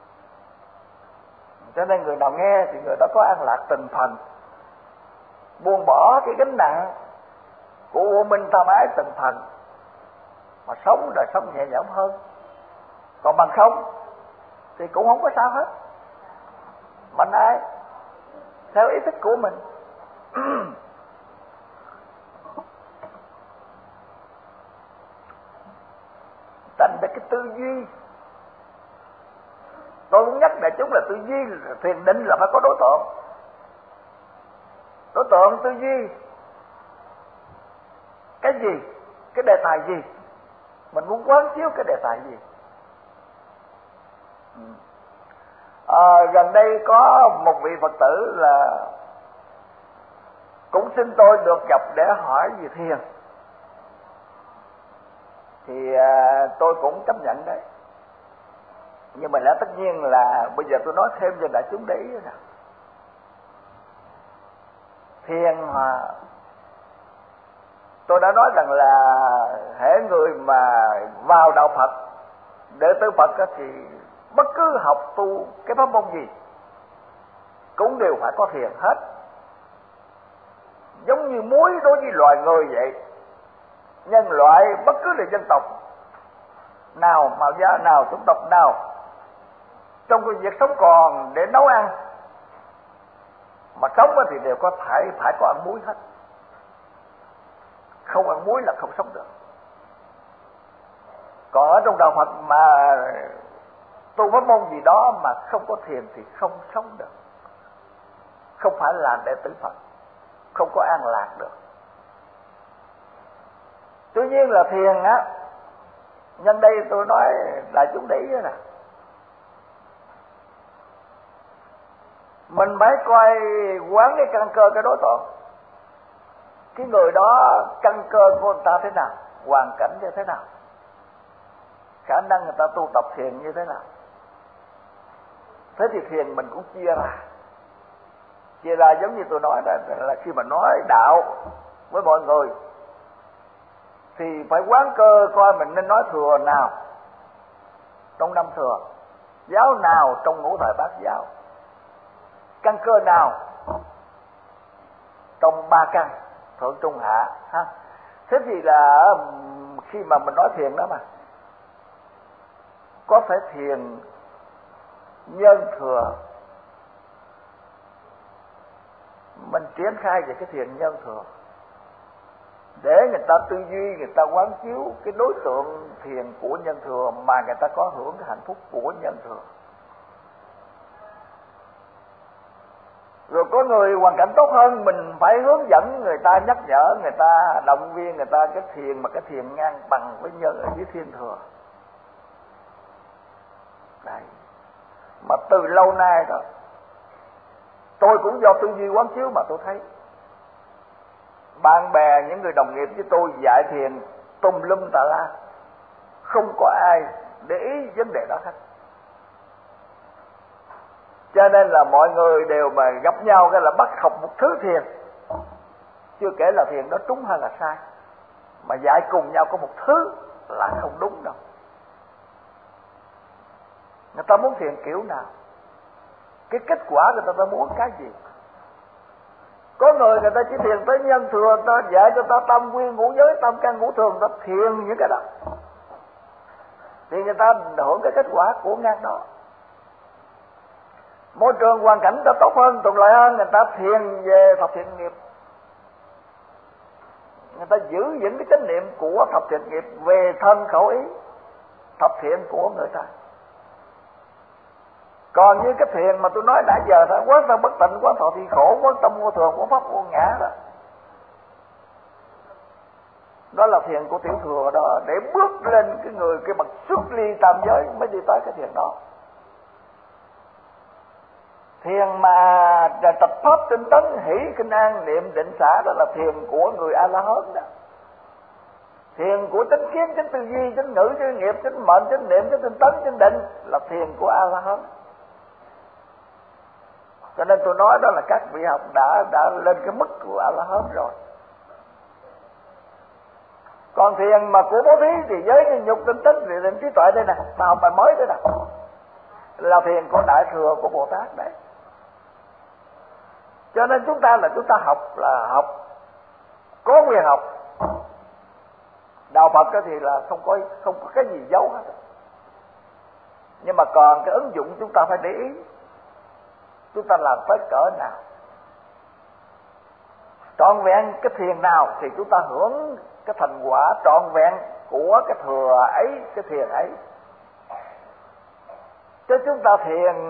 Cho nên người nào nghe thì người đó có an lạc từng phần, buông bỏ cái gánh nặng của u minh tham ái từng phần, mà sống đời sống nhẹ nhõm hơn. Còn bằng không thì cũng không có sao hết, mạnh ai theo ý thức của mình. Thành ra cái tư duy, tôi cũng nhắc đại chúng là tư duy thiền định là phải có đối tượng. Đối tượng tư duy cái gì, cái đề tài gì, mình muốn quán chiếu cái đề tài gì. À, gần đây có một vị Phật tử là cũng xin tôi được gặp để hỏi về thiền, thì à, tôi cũng chấp nhận đấy. Nhưng mà lẽ tất nhiên là bây giờ tôi nói thêm cho đại chúng để ý nè. Thiền mà tôi đã nói rằng là hễ người mà vào đạo Phật, đệ tử Phật thì bất cứ học tu cái pháp môn gì cũng đều phải có thiền hết. Giống như muối đối với loài người vậy. Nhân loại bất cứ là dân tộc nào, màu da nào, chủng tộc nào, trong cái việc sống còn để nấu ăn mà sống thì đều có phải phải có ăn muối hết. Không ăn muối là không sống được. Còn ở trong đạo Phật mà tu pháp môn gì đó mà không có thiền thì không sống được, không phải là đệ tử Phật, không có an lạc được. Tuy nhiên là thiền á, nhân đây tôi nói là chúng để ý nè, mình phải coi quán cái căn cơ cái đối tượng, cái người đó căn cơ của người ta thế nào, hoàn cảnh như thế nào, khả năng người ta tu tập thiền như thế nào. Thế thì thiền mình cũng chia ra, chia ra giống như tôi nói là, là khi mà nói đạo với mọi người thì phải quán cơ coi mình nên nói thừa nào trong năm thừa, giáo nào trong ngũ thời bát giáo, căn cơ nào trong ba căn thượng trung hạ ha. Thế thì là khi mà mình nói thiền đó mà có phải thiền nhân thừa, mình triển khai về cái thiền nhân thừa để người ta tư duy, người ta quán chiếu cái đối tượng thiền của nhân thừa mà người ta có hưởng cái hạnh phúc của nhân thừa. Rồi có người hoàn cảnh tốt hơn, mình phải hướng dẫn người ta, nhắc nhở người ta, động viên người ta cái thiền mà cái thiền ngang bằng với nhân ở dưới thiên thừa. Đấy. Mà từ lâu nay rồi tôi cũng do tư duy quán chiếu mà tôi thấy bạn bè, những người đồng nghiệp với tôi dạy thiền tùm lum tà la, không có ai để ý vấn đề đó hết. Cho nên là mọi người đều mà gặp nhau cái là bắt học một thứ thiền, chưa kể là thiền đó trúng hay là sai, mà dạy cùng nhau có một thứ là không đúng đâu. Người ta muốn thiền kiểu nào, cái kết quả người ta, ta muốn cái gì. Có người người ta chỉ thiền tới nhân thừa, ta dạy cho ta tam quy ngũ giới tam căn ngũ thường, ta thiền những cái đó thì người ta hưởng cái kết quả của ngang đó. Môi trường hoàn cảnh ta tốt hơn, thuận lợi hơn, người ta thiền về thập thiện nghiệp, người ta giữ vững cái chánh niệm của thập thiện nghiệp về thân khẩu ý thập thiện của người ta. Còn như cái thiền mà tôi nói nãy giờ đó, quán tâm bất tịnh, quán thọ thì khổ, quán tâm vô thường, quán pháp vô ngã đó, đó là thiền của tiểu thừa đó, để bước lên cái người cái bậc xuất ly tam giới mới đi tới cái thiền đó. Thiền mà tập pháp tinh tấn hỷ kinh an niệm định xả, đó là thiền của người A La Hán đó. Thiền của chánh kiến, chánh tư duy, chánh ngữ, chánh nghiệp, chánh mệnh, chánh niệm, chánh tinh tấn, chánh định là thiền của A La Hán. Cho nên tôi nói đó là các vị học đã đã lên cái mức của A La Hán rồi. Còn thiền mà của bố thí thì giới cái nhục tinh tấn thì định trí tuệ đây nè, ta học bài mới đây nè, là thiền của đại thừa của Bồ Tát đấy. Cho nên chúng ta là chúng ta học là học có quyền học. Đạo Phật thì là không có không có cái gì giấu hết. Nhưng mà còn cái ứng dụng chúng ta phải để ý, chúng ta làm tới cỡ nào, trọn vẹn cái thiền nào thì chúng ta hưởng cái thành quả trọn vẹn của cái thừa ấy, cái thiền ấy. Chứ chúng ta thiền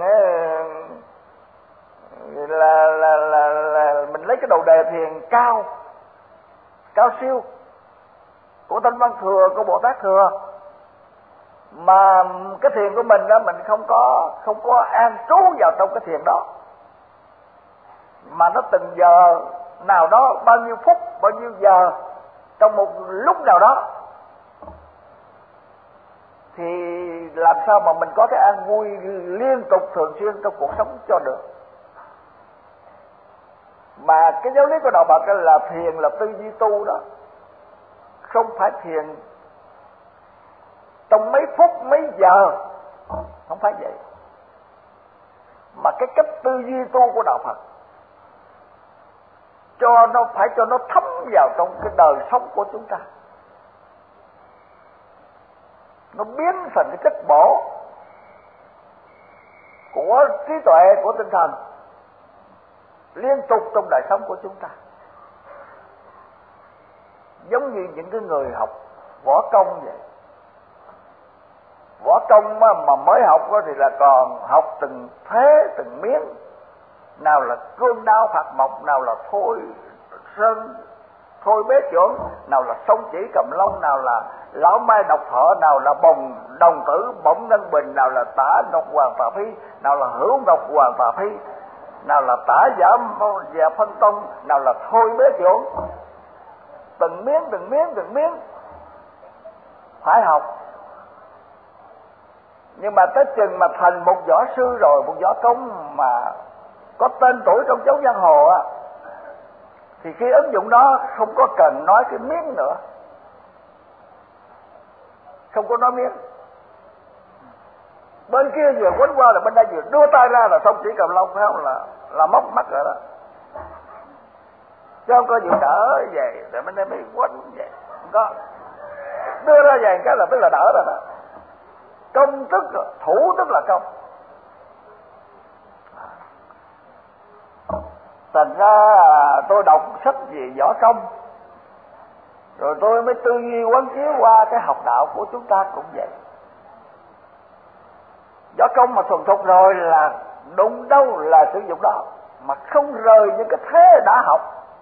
là, là, là, là mình lấy cái đầu đề thiền cao, cao siêu của Thanh Văn Thừa, của Bồ Tát Thừa, mà cái thiền của mình đó mình không có không có an trú vào trong cái thiền đó, mà nó từng giờ nào đó, bao nhiêu phút, bao nhiêu giờ, trong một lúc nào đó, thì làm sao mà mình có cái an vui liên tục thường xuyên trong cuộc sống cho được. Mà cái giáo lý của Đạo Phật là thiền là tư duy tu đó, không phải thiền trong mấy phút mấy giờ, không phải vậy. Mà cái cách tư duy tu của Đạo Phật cho nó phải cho nó thấm vào trong cái đời sống của chúng ta, nó biến thành cái chất bổ của trí tuệ, của tinh thần liên tục trong đời sống của chúng ta. Giống như những cái người học võ công vậy. Võ công mà mới học thì là còn học từng thế từng miếng, nào là cương đao phạt mộc, nào là thôi sơn thôi bế trưởng, nào là song chỉ cầm long, nào là lão mai độc thọ, nào là bồng đồng tử bổng ngân bình, nào là tả ngọc hoàng tà phi, nào là hữu ngọc hoàng tà phi, nào là tả giả và phân tông, nào là thôi bế trưởng. Từng miếng từng miếng từng miếng phải học. Nhưng mà tới chừng mà thành một võ sư rồi, một võ công mà có tên tuổi trong chốn giang hồ á, thì khi ứng dụng đó không có cần nói cái miếng nữa, không có nói miếng. Bên kia vừa quấn qua là bên đây vừa đưa tay ra là xong chỉ cầm lông, phải không, là là móc mắt rồi đó. Chứ không có vừa đỡ vậy rồi bên đây mới quấn vậy, không có. Đưa ra vậy cái là tức là đỡ rồi đó. Công tức là, thủ tức là công. Thành ra tôi đọc sách về võ công, rồi tôi mới tư duy quán chiếu qua cái học đạo của chúng ta cũng vậy. Võ công mà thuần thục rồi là đúng đâu là sử dụng đó, mà không rời những cái thế đã học.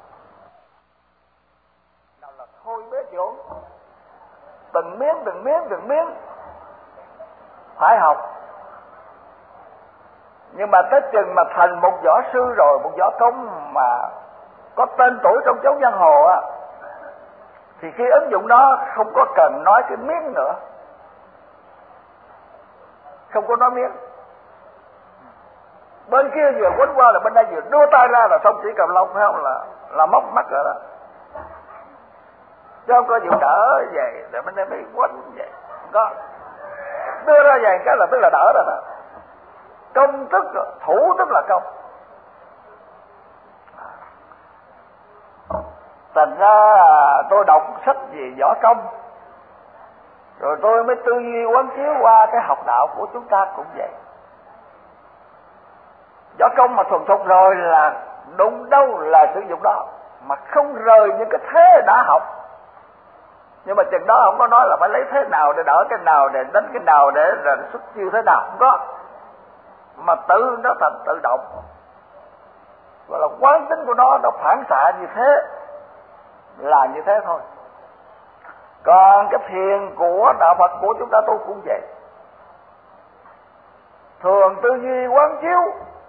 Nào là thôi bế trưởng, từng miếng từng miếng từng miếng phải học. Nhưng mà tới chừng mà thành một võ sư rồi, một võ công mà có tên tuổi trong chốn giang hồ á, thì khi ứng dụng đó không có cần nói cái miếng nữa, không có nói miếng. Bên kia vừa quấn qua là bên đây vừa đưa tay ra là xong, chỉ cầm lông phải không, là là móc mắt rồi đó, chứ không có chịu đỡ về rồi bên đây mới quấn vậy. Không có, đưa ra về cái là tức là đỡ rồi đó. Công tức rồi, thủ tức là công. Thành ra tôi đọc sách về võ công, rồi tôi mới tư duy quán chiếu qua cái học đạo của chúng ta cũng vậy. Võ công mà thuần thục rồi là đúng đâu là sử dụng đó, mà không rời những cái thế đã học. Nhưng mà chừng đó không có nói là phải lấy thế nào để đỡ cái nào, để đánh cái nào, để rồi xuất chiêu thế nào, không có. Mà tự nó thành tự động, gọi là quán tính của nó, nó phản xạ như thế, là như thế thôi. Còn cái thiền của đạo Phật của chúng ta tôi cũng vậy. Thường tư duy quán chiếu,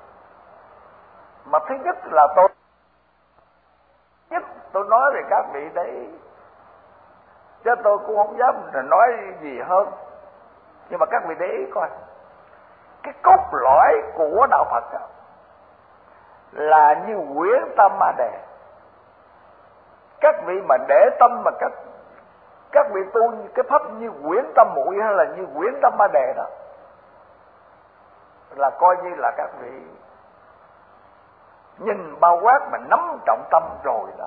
mà thứ nhất là tôi nhất tôi nói về các vị đấy, chứ tôi cũng không dám nói gì hơn. Nhưng mà các vị để ý coi, cái cốt lõi của đạo Phật đó, là như quyển tâm ma đề. Các vị mà để tâm mà các các vị tu cái pháp như quyển tâm muội hay là như quyển tâm ma đề đó, là coi như là các vị nhìn bao quát mà nắm trọng tâm rồi đó.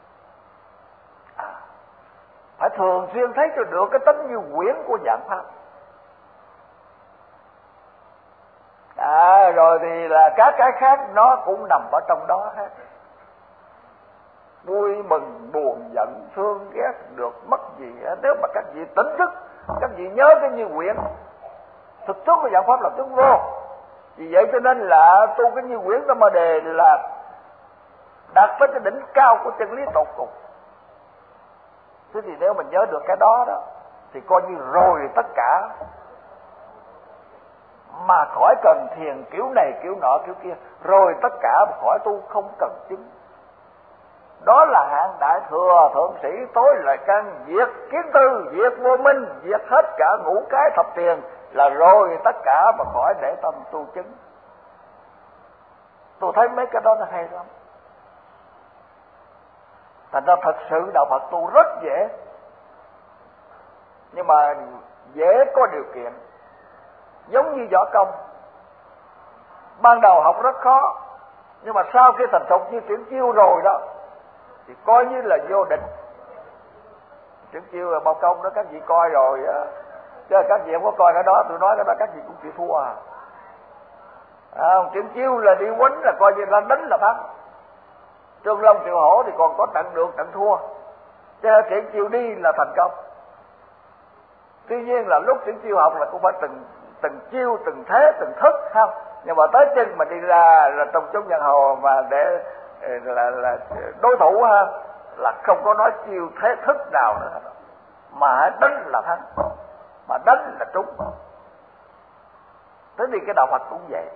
À, phải thường xuyên thấy cho được cái tính như quyển của dạng pháp. À, rồi thì là các cái khác nó cũng nằm ở trong đó hết. Vui mừng, buồn, giận, thương, ghét, được, mất gì, nếu mà các vị tỉnh thức, các vị nhớ cái như quyển, thực tướng của dạng pháp là tướng vô. Vì vậy cho nên là tu cái như quyển tâm ma đề là đạt tới cái đỉnh cao của chân lý tột cùng. Thế thì nếu mình nhớ được cái đó đó, thì coi như rồi tất cả, mà khỏi cần thiền kiểu này kiểu nọ kiểu kia, rồi tất cả mà khỏi tu không cần chứng. Đó là hạng đại thừa thượng sĩ tối lại căn, diệt kiến tư, diệt vô minh, diệt hết cả ngũ cái thập tiền, là rồi tất cả mà khỏi để tâm tu chứng. Tôi thấy mấy cái đó nó hay lắm. Thành ra thật sự đạo Phật tu rất dễ, nhưng mà dễ có điều kiện. Giống như võ công, ban đầu học rất khó, nhưng mà sau khi thành thục như triển chiêu rồi đó, thì coi như là vô địch. Triển chiêu là bao công đó, các vị coi rồi á, chứ các vị không có coi cái đó, tôi nói cái đó các vị cũng chịu thua à. À, triển chiêu là đi quánh là coi như là đánh là thắng. Trương Long Triệu Hổ thì còn có trận được trận thua, chứ triển chiêu đi là thành công. Tuy nhiên là lúc triển chiêu học là cũng phải từng từng chiêu, từng thế, từng thức không. Nhưng mà tới chân mà đi ra là trong chúng nhân hồ mà để là, là đối thủ ha, là không có nói chiêu thế thức nào nữa, mà đánh là thắng, mà đánh là trúng. Thế thì cái đạo Phật cũng vậy,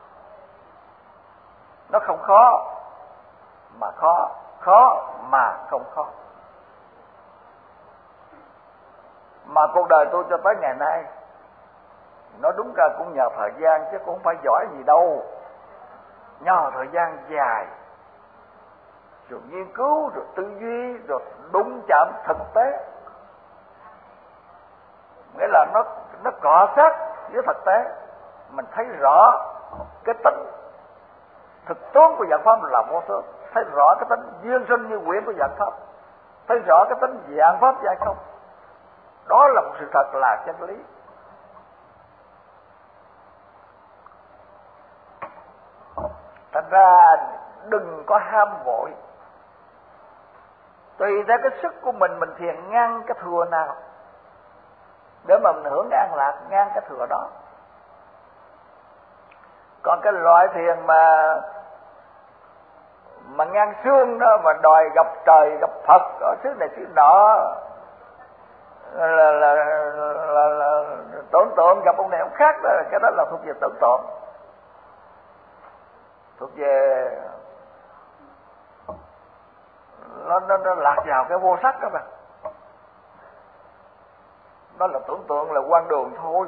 nó không khó mà khó, khó mà không khó. Mà cuộc đời tôi cho tới ngày nay, nói đúng ra cũng nhờ thời gian chứ cũng không phải giỏi gì đâu. Nhờ thời gian dài, rồi nghiên cứu, rồi tư duy, rồi đúng chạm thực tế. Nghĩa là nó nó cọ sát với thực tế, mình thấy rõ cái tính thực tướng của dạng pháp là vô tướng, thấy rõ cái tính duyên sinh như quyển của dạng pháp, thấy rõ cái tính dạng pháp giải không. Đó là một sự thật, là chân lý. Thành ra đừng có ham vội, tùy theo cái sức của mình, mình thiền ngang cái thừa nào để mà mình hưởng cái an lạc ngang cái thừa đó. Còn cái loại thiền mà mà ngang xương đó, mà đòi gặp trời gặp Phật ở xứ này xứ nọ, là là, là, là, là tưởng tượng gặp ông này ông khác đó, cái đó là thuộc về tưởng tượng, thuộc về nó, nó, nó lạc vào cái vô sắc đó mà. Đó là tưởng tượng, là quan đường thôi.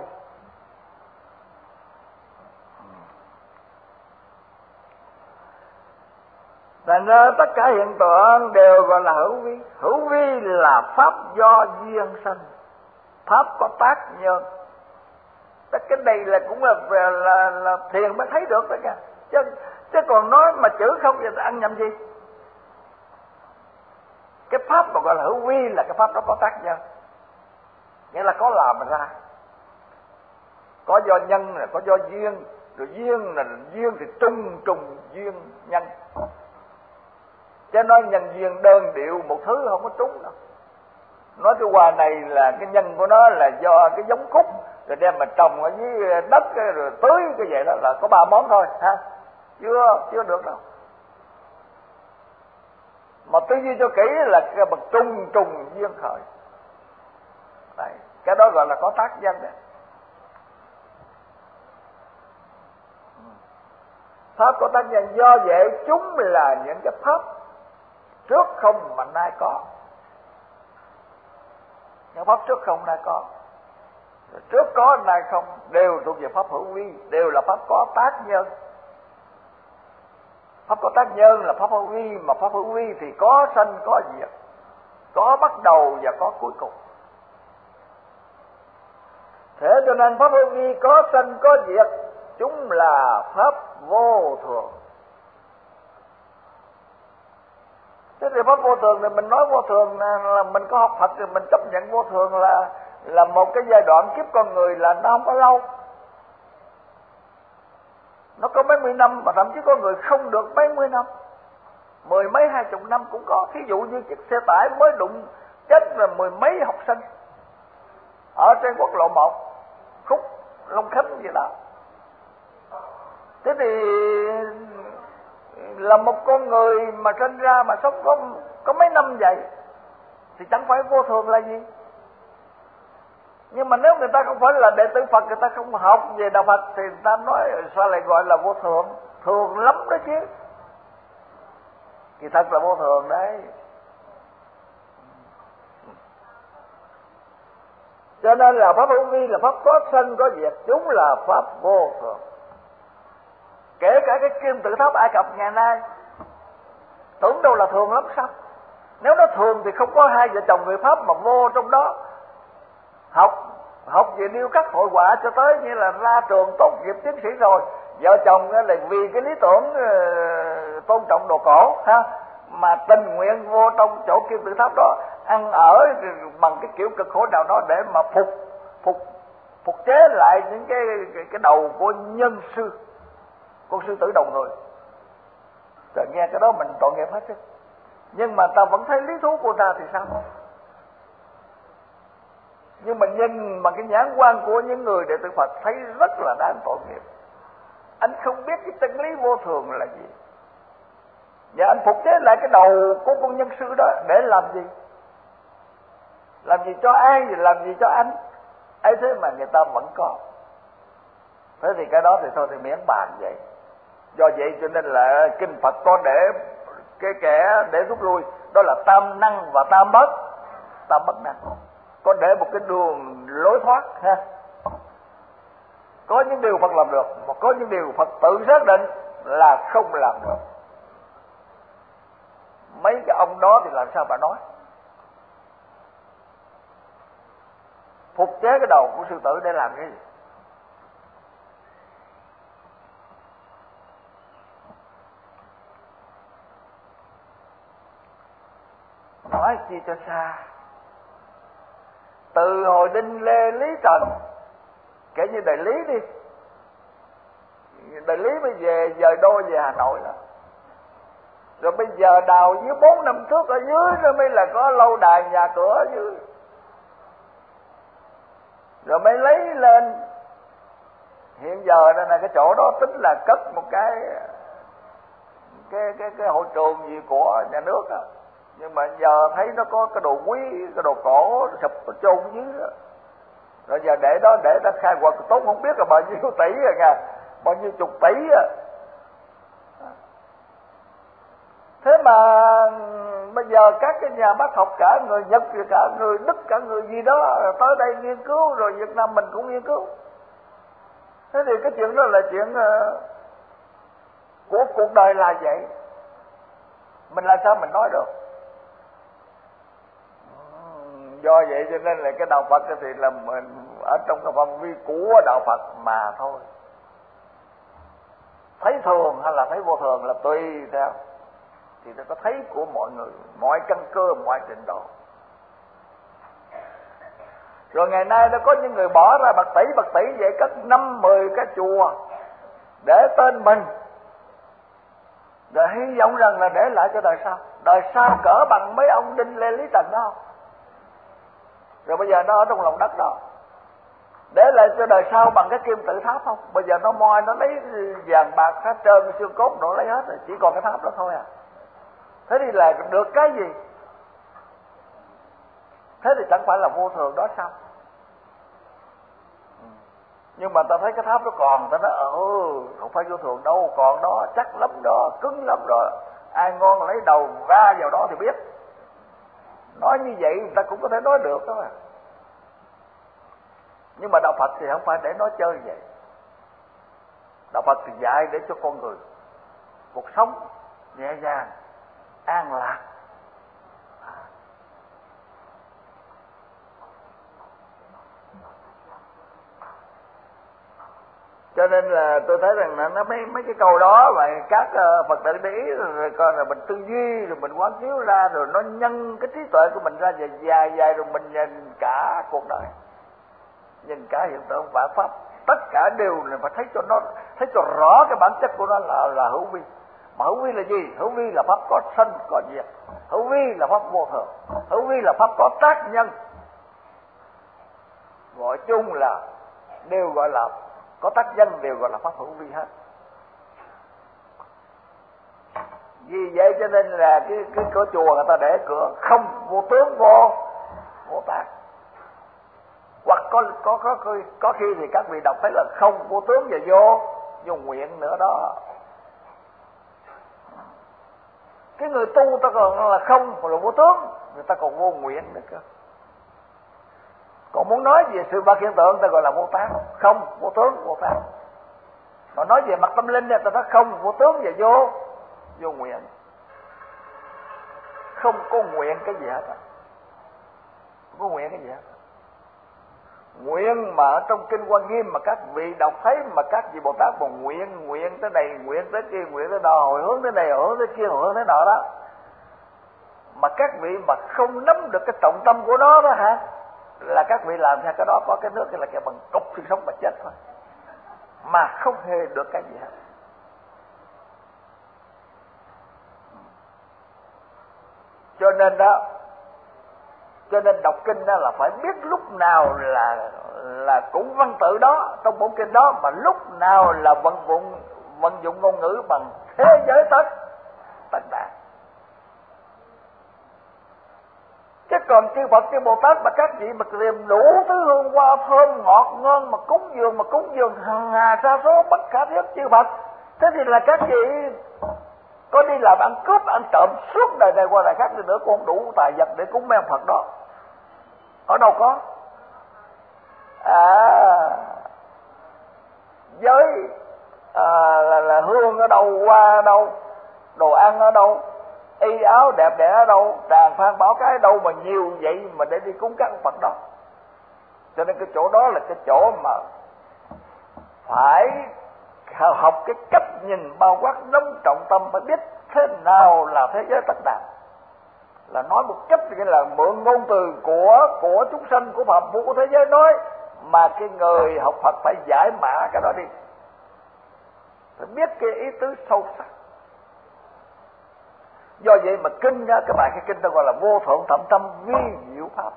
Thành ra tất cả hiện tượng đều gọi là hữu vi. Hữu vi là pháp do duyên sanh, pháp có tác nhân. Tất cái này là cũng là là, là, là thiền mới thấy được đó kìa. Chứ, chứ còn nói mà chữ không thì ta ăn nhầm gì. Cái pháp mà gọi là hữu vi là cái pháp đó có tác nhân, nghĩa là có làm ra. Có do nhân là có do duyên, rồi duyên là duyên thì trùng trùng duyên nhân. Chứ nói nhân duyên đơn điệu một thứ không có trúng đâu. Nói cái hoa này là cái nhân của nó là do cái giống cúc, rồi đem mà trồng ở dưới đất rồi tưới cái vậy đó là có ba món thôi ha. Chưa, chưa được đâu. Mà tư duy cho kỹ là cái bậc trùng trùng duyên khởi. Đấy, cái đó gọi là có tác nhân đấy. Pháp có tác nhân, do vậy chúng là những cái pháp trước không mà nay có. Những pháp trước không nay có, trước có nay không, đều thuộc về pháp hữu vi, đều là pháp có tác nhân. Pháp có tác nhân là pháp hữu vi, mà pháp hữu vi thì có sanh có diệt, có bắt đầu và có cuối cùng. Thế cho nên pháp hữu vi có sanh có diệt, chúng là pháp vô thường. Thế thì pháp vô thường thì mình nói vô thường là mình có học Phật thì mình chấp nhận vô thường là là một cái giai đoạn kiếp con người là nó không có lâu. Nó có mấy mươi năm, mà thậm chí có người không được mấy mươi năm, mười mấy hai chục năm cũng có. Thí dụ như chiếc xe tải mới đụng chết là mười mấy học sinh ở trên quốc lộ một khúc Long Khánh gì đó. Thế thì là một con người mà sinh ra mà sống có có mấy năm vậy thì chẳng phải vô thường là gì. Nhưng mà nếu người ta không phải là đệ tử Phật, người ta không học về đạo Phật thì người ta nói sao lại gọi là vô thường. Thường lắm đó chứ, thì thật là vô thường đấy. Cho nên là pháp hữu vi là pháp có sanh có diệt, chúng là pháp vô thường. Kể cả cái kim tự tháp Ai Cập ngày nay, tưởng đâu là thường lắm sao? Nếu nó thường thì không có hai vợ chồng người Pháp mà vô trong đó học học về điêu khắc hội họa cho tới như là ra trường tốt nghiệp tiến sĩ rồi, vợ chồng là vì cái lý tưởng uh, tôn trọng đồ cổ ha, mà tình nguyện vô trong chỗ kim tự tháp đó ăn ở bằng cái kiểu cực khổ nào đó để mà phục phục phục chế lại những cái cái, cái đầu của nhân sư, con sư tử đầu người. Rồi nghe cái đó mình tội nghiệp hết chứ. Nhưng mà ta vẫn thấy lý thú của ta thì sao? Nhưng mà nhìn bằng cái nhãn quan của những người đệ tử Phật thấy rất là đáng tội nghiệp. Anh không biết cái chân lý vô thường là gì, và anh phục chế lại cái đầu của con nhân sư đó để làm gì? Làm gì cho ai, làm gì cho anh? ấy thế mà người ta vẫn có. Thế thì cái đó thì thôi thì miễn bàn vậy. Do vậy cho nên là kinh Phật có để cái kẻ để rút lui, đó là tam năng và tam bất, tam bất năng. Có để một cái đường lối thoát ha. Có những điều Phật làm được, mà có những điều Phật tự xác định là không làm được. Mấy cái ông đó thì làm sao mà nói? Phục chế cái đầu của sư tử để làm cái gì? Nói chi cho xa. Từ hồi Đinh Lê Lý Trần, kể như Đại Lý đi, Đại Lý mới về dời đô về Hà Nội đó. Rồi bây giờ đào dưới bốn năm thước ở dưới rồi mới là có lâu đài nhà cửa ở dưới. Rồi mới lấy lên. Hiện giờ đây là cái chỗ đó tính là cất một cái cái cái cái hội trường gì của nhà nước á. Nhưng mà giờ thấy nó có cái đồ quý, cái đồ cổ sụp chôn dưới đó. Rồi giờ để đó để ta khai quật tốt không biết là bao nhiêu tỷ rồi nha, bao nhiêu chục tỷ á. Thế mà bây giờ các cái nhà bác học cả người Nhật, cả người Đức, cả người gì đó tới đây nghiên cứu, rồi Việt Nam mình cũng nghiên cứu. Thế thì cái chuyện đó là chuyện của cuộc đời là vậy. Mình làm sao mình nói được? Do vậy cho nên là cái đạo Phật thì là mình ở trong cái phạm vi của đạo Phật mà thôi. Thấy thường hay là thấy vô thường là tùy theo, thì nó có thấy của mọi người, mọi căn cơ, mọi trình độ. Rồi ngày nay nó có những người bỏ ra bạc tỷ bạc tỷ vậy, cất năm mười cái chùa để tên mình, rồi hy vọng rằng là để lại cho đời sau. Đời sau cỡ bằng mấy ông Đinh Lê Lý Trần đó. Rồi bây giờ nó ở trong lòng đất đó, để lại cho đời sau bằng cái kim tự tháp không? Bây giờ nó moi, nó lấy vàng bạc hết trơn, xương cốt nó lấy hết rồi, chỉ còn cái tháp đó thôi à. Thế thì là được cái gì? Thế thì chẳng phải là vô thường đó sao? Nhưng mà ta thấy cái tháp nó còn, ta nói ừ không phải vô thường đâu, còn đó chắc lắm đó, cứng lắm rồi, ai ngon lấy đầu va vào đó thì biết. Nói như vậy người ta cũng có thể nói được đó mà. Nhưng mà đạo Phật thì không phải để nói chơi vậy. Đạo Phật thì dạy để cho con người cuộc sống nhẹ nhàng, an lạc. Cho nên là tôi thấy rằng là nó mấy mấy cái câu đó và các uh, Phật tử để ý rồi coi là mình tư duy, rồi mình quán chiếu ra, rồi nó nhân cái trí tuệ của mình ra dài dài dài, rồi mình nhìn cả cuộc đời, nhìn cả hiện tượng vạn pháp, tất cả đều là phải thấy cho nó, thấy cho rõ cái bản chất của nó là là hữu vi. Mà hữu vi là gì? Hữu vi là pháp có sanh có diệt, hữu vi là pháp vô thường, hữu vi là pháp có tác nhân. Gọi chung là đều gọi là có tác nhân, đều gọi là pháp hữu vi hết. Vì vậy cho nên là cái cái cửa chùa người ta để cửa không vô tướng vô vô tác. Hoặc có có có có, có khi thì các vị đọc thấy là không vô tướng và vô vô nguyện nữa đó. Cái người tu ta còn là không hoặc là vô tướng, người ta còn vô nguyện nữa cơ. Còn muốn nói về sự vật hiện tượng ta gọi là vô tác, không vô tướng vô tác. Còn nói về mặt tâm linh ta nói không vô tướng và vô vô nguyện. Không có nguyện cái gì hết, không có nguyện cái gì hết. Nguyện mà ở trong kinh Quan Nghiêm mà các vị đọc thấy, mà các vị Bồ Tát còn nguyện nguyện tới này, nguyện tới kia, nguyện tới nọ, hồi hướng tới này, hồi hướng tới kia, hồi hướng tới nọ đó. Mà các vị mà không nắm được cái trọng tâm của nó đó hả, là các vị làm theo cái đó có cái nước cái là cái bằng cục sự sống mà chết thôi, mà không hề được cái gì hết. Cho nên đó, cho nên đọc kinh đó là phải biết lúc nào là là cũng văn tự đó trong bộ kinh đó, mà lúc nào là vận dụng vận dụng ngôn ngữ bằng thế giới tất tất đa. Chứ còn chư Phật chư Bồ Tát mà các vị mà tìm đủ thứ hương hoa thơm ngọt ngon mà cúng dường mà cúng dường hằng hà sa số bất khả thiết chư Phật, thế thì là các vị có đi làm ăn cướp ăn trộm suốt đời này qua đời khác đi nữa cũng không đủ tài vật để cúng mấy ông Phật đó. Ở đâu có? À, giới à, là, là hương ở đâu, hoa ở đâu, đồ ăn ở đâu, y áo đẹp đẽ ở đâu, tràng phan bảo cái ở đâu mà nhiều vậy mà để đi cúng các ông Phật đó. Cho nên cái chỗ đó là cái chỗ mà phải học cái cách nhìn bao quát nắm trọng tâm, phải biết thế nào là thế giới tất đa. Là nói một cách thì là mượn ngôn từ của của chúng sanh, của phạm phu của thế giới nói, mà cái người học Phật phải giải mã cái đó đi, phải biết cái ý tứ sâu sắc. Do vậy mà kinh đó, cái bài cái kinh đó gọi là vô thượng thậm tâm vi diệu pháp.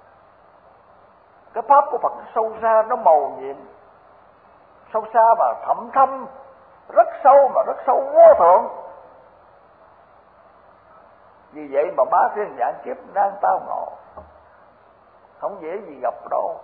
Cái pháp của Phật nó sâu xa, nó màu nhiệm, sâu xa mà thậm thâm, rất sâu mà rất sâu vô thượng. Vì vậy mà bá thiên vạn kiếp đang tao ngộ, không dễ gì gặp đâu,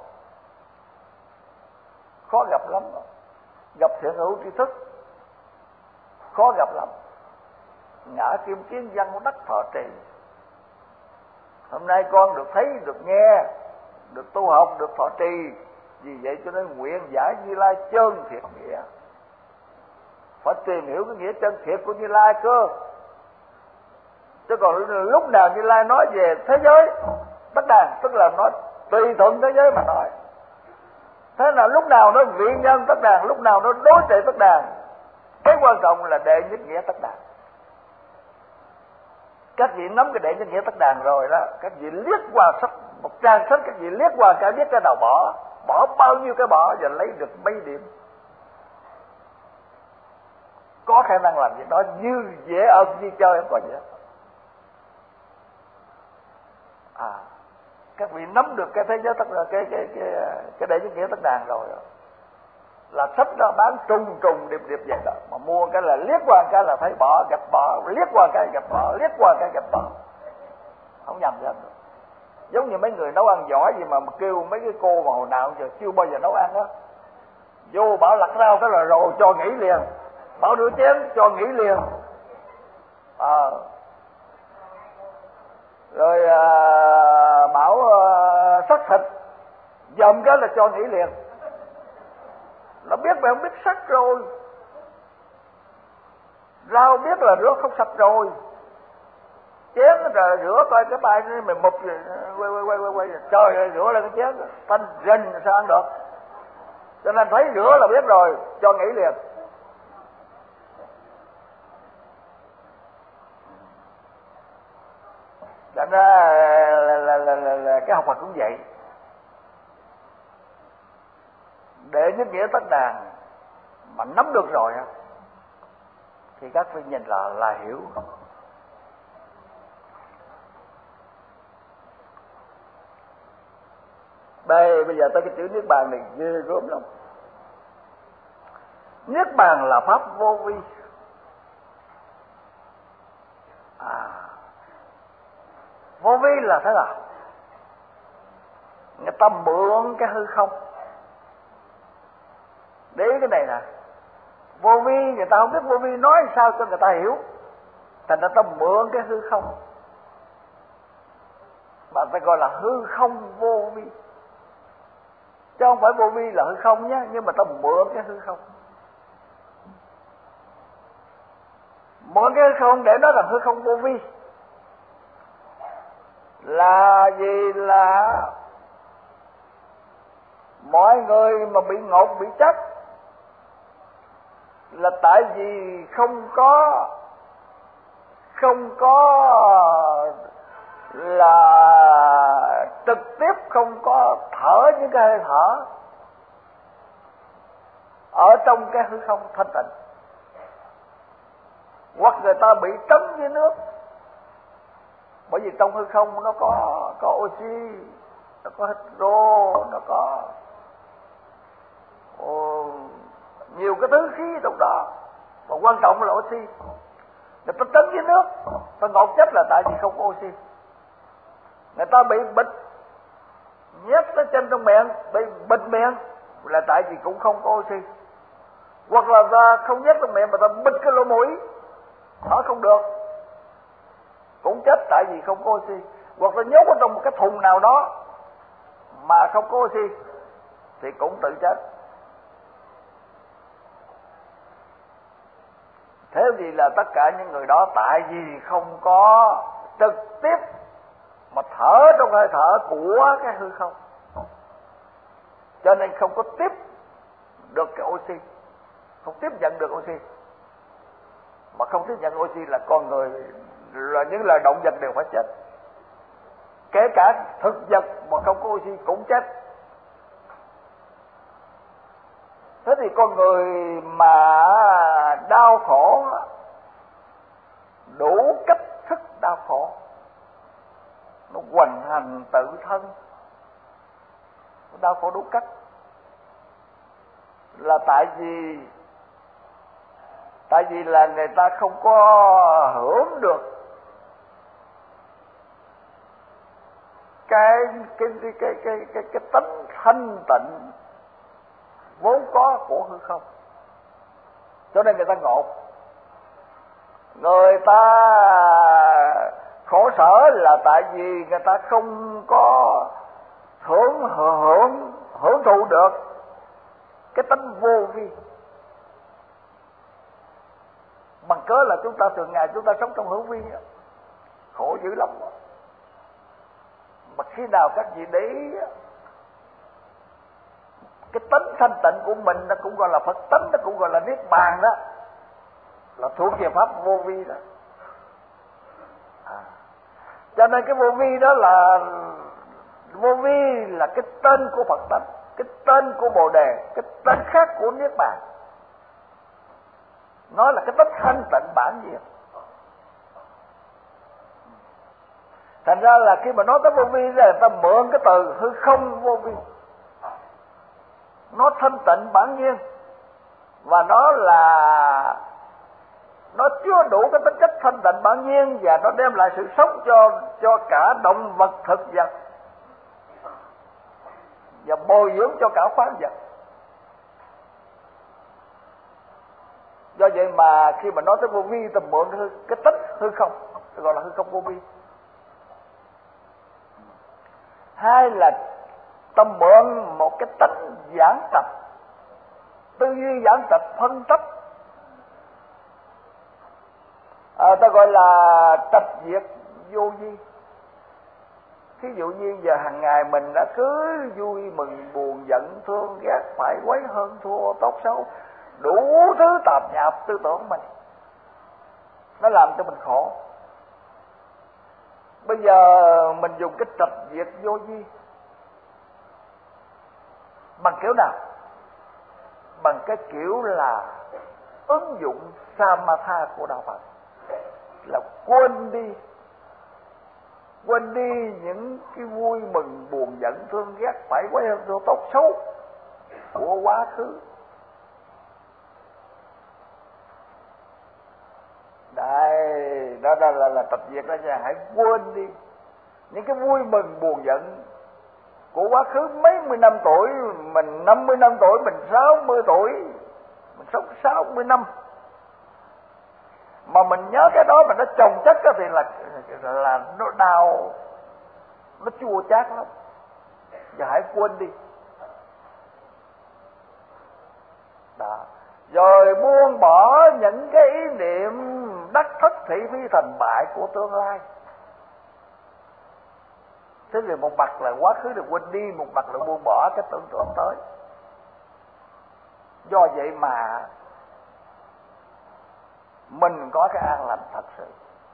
khó gặp lắm đó. Gặp thiện hữu tri thức khó gặp lắm. ngã kim kiến văn đất thọ trì. Hôm nay con được thấy, được nghe, được tu học, được thọ trì. Vì vậy cho nên nguyện giải Như Lai chân thiệt nghĩa. Phải tìm hiểu cái nghĩa chân thiệt của Như Lai cơ. Chứ còn lúc nào Như Lai nói về thế giới Tất Đàn, tức là nói tùy thuận thế giới mà nói. Thế là lúc nào nó vị nhân Tất Đàn, lúc nào nó đối trị Tất Đàn. Cái quan trọng là đệ nhất nghĩa Tất Đàn. Các vị nắm cái đệ nhất nghĩa Tất Đàn rồi đó, các vị liếc qua sách, một trang sách các vị liếc qua cả biết cái nào bỏ, bỏ bao nhiêu cái bỏ và lấy được mấy điểm. Có khả năng làm việc đó như dễ ở như chơi không có gì hết. À, các vị nắm được cái thế giới tất cái cái cái cái, cái đệ nhất nghĩa Tất Đàn rồi đó. Là sách đó bán trùng trùng điệp điệp vậy đó, mà mua cái là liếc qua cái là thấy bỏ gặp bỏ, liếc qua cái gặp bỏ, liếc qua cái gặp bỏ, không nhầm gì hết. Giống như mấy người nấu ăn giỏi gì mà kêu mấy cái cô mà hồi nào giờ chưa bao giờ nấu ăn đó, vô bảo lặt rau cái là rồi cho nghỉ liền, bảo rửa chén cho nghỉ liền. À, rồi à, bảo à, sắc thịt dòm cái là cho nghỉ liền. Nó biết mà không biết sắc rồi, rau biết là rửa không sạch rồi, chén rồi rửa coi cái bài này mày mục rồi quay quay quay quay quay trời ơi, rửa lên cái chén thanh rình sao ăn được. Cho nên thấy rửa là biết rồi, cho nghỉ liền. Cho nên là, là, là, là, là cái học Phật cũng vậy. Đệ nhất nghĩa Tất Đàn mà nắm được rồi thì các vị nhìn là là hiểu. Đây bây giờ tới cái chữ Niết Bàn này ghê gớm lắm. Niết Bàn là pháp vô vi. À, vô vi là thế nào? Người ta mượn cái hư không. Để ý cái này nè, vô vi người ta không biết vô vi nói sao cho người ta hiểu, thành ra ta mượn cái hư không, bạn ta gọi là hư không vô vi, chứ không phải vô vi là hư không nhé, nhưng mà ta mượn cái hư không. Mượn cái hư không để nói là hư không vô vi là gì? Là mọi người mà bị ngột bị chấp là tại vì không có không có là trực tiếp không có thở những cái hơi thở ở trong cái hư không thanh tịnh, hoặc người ta bị trấn dưới nước, bởi vì trong hư không nó có có oxy, nó có hydro, nó có ồ, nhiều cái thứ khí trong đó, mà quan trọng là oxy. Người ta trấn dưới nước, ta ngột chết là tại vì không có oxy. Người ta bị bịt nhét cái chân trong miệng, bị bịt miệng là tại vì cũng không có oxy. Hoặc là ta không nhét trong miệng mà ta bịt cái lỗ mũi, thở không được, cũng chết tại vì không có oxy. Hoặc là nhốt ở trong một cái thùng nào đó mà không có oxy thì cũng tự chết. Thế vì là tất cả những người đó tại vì không có trực tiếp mà thở trong hơi thở của cái hư không, cho nên không có tiếp được cái oxy, không tiếp nhận được oxy. Mà không tiếp nhận oxy là con người, là những loài động vật đều phải chết. Kể cả thực vật mà không có oxy cũng chết. Thế thì con người mà đau khổ, đủ cách thức đau khổ, nó hoành hành tự thân, nó đau khổ đủ cách, là tại vì tại vì là người ta không có hưởng được cái cái cái cái cái cái, cái tánh thanh tịnh vốn có của hư không, cho nên người ta ngột. Người ta khổ sở là tại vì người ta không có hưởng hưởng hưởng thụ được cái tánh vô vi. Bằng cớ là chúng ta thường ngày chúng ta sống trong hữu vi, khổ dữ lắm. Mà khi nào các vị để ý, cái tánh thanh tịnh của mình nó cũng gọi là Phật tánh, nó cũng gọi là niết bàn đó, là thuộc về pháp vô vi đó. À. Cho nên cái vô vi đó là vô vi là cái tên của Phật tánh, cái tên của Bồ Đề, cái tên khác của niết bàn. Nó là cái tánh thanh tịnh bản nhiên. Thành ra là khi mà nói tới vô vi là người ta mượn cái từ hư không vô vi. Nó thanh tịnh bản nhiên và nó là nó chứa đủ cái tính chất thanh tịnh bản nhiên, và nó đem lại sự sống cho cho cả động vật thực vật và bồi dưỡng cho cả khoáng vật. Do vậy mà khi mà nói tới vô vi, ta mượn cái, cái tích hư không, gọi là hư không vô vi. Hai là ta mượn một cái tánh giảng tập, tư duy giảng tập phân tích, à, ta gọi là tập diệt vô vi. Thí dụ như giờ hàng ngày mình đã cứ vui mừng buồn giận thương ghét phải quấy hơn thua tốt xấu, đủ thứ tạp nhạp tư tưởng mình, nó làm cho mình khổ. Bây giờ mình dùng cái tập diệt vô vi bằng kiểu nào? Bằng cái kiểu là ứng dụng Samatha của đạo Phật, là quên đi quên đi những cái vui mừng buồn giận thương ghét phải quấy hơn thua tốt xấu của quá khứ. Đây, đó, đó là, là tập diệt đó nha. Hãy quên đi những cái vui mừng buồn giận của quá khứ. Mấy mươi năm tuổi, mình năm mươi năm tuổi, mình sáu mươi tuổi, mình sống sáu mươi năm mà mình nhớ cái đó mà nó chồng chất đó, thì là là nó đau, nó chua chát lắm. Và hãy quên đi đó. Rồi buông bỏ những cái ý niệm đắc thất thị phi thành bại của tương lai. Thế thì một mặt là quá khứ được quên đi, một mặt là buông bỏ cái tưởng tượng tới. Do vậy mà mình có cái an lành thật sự.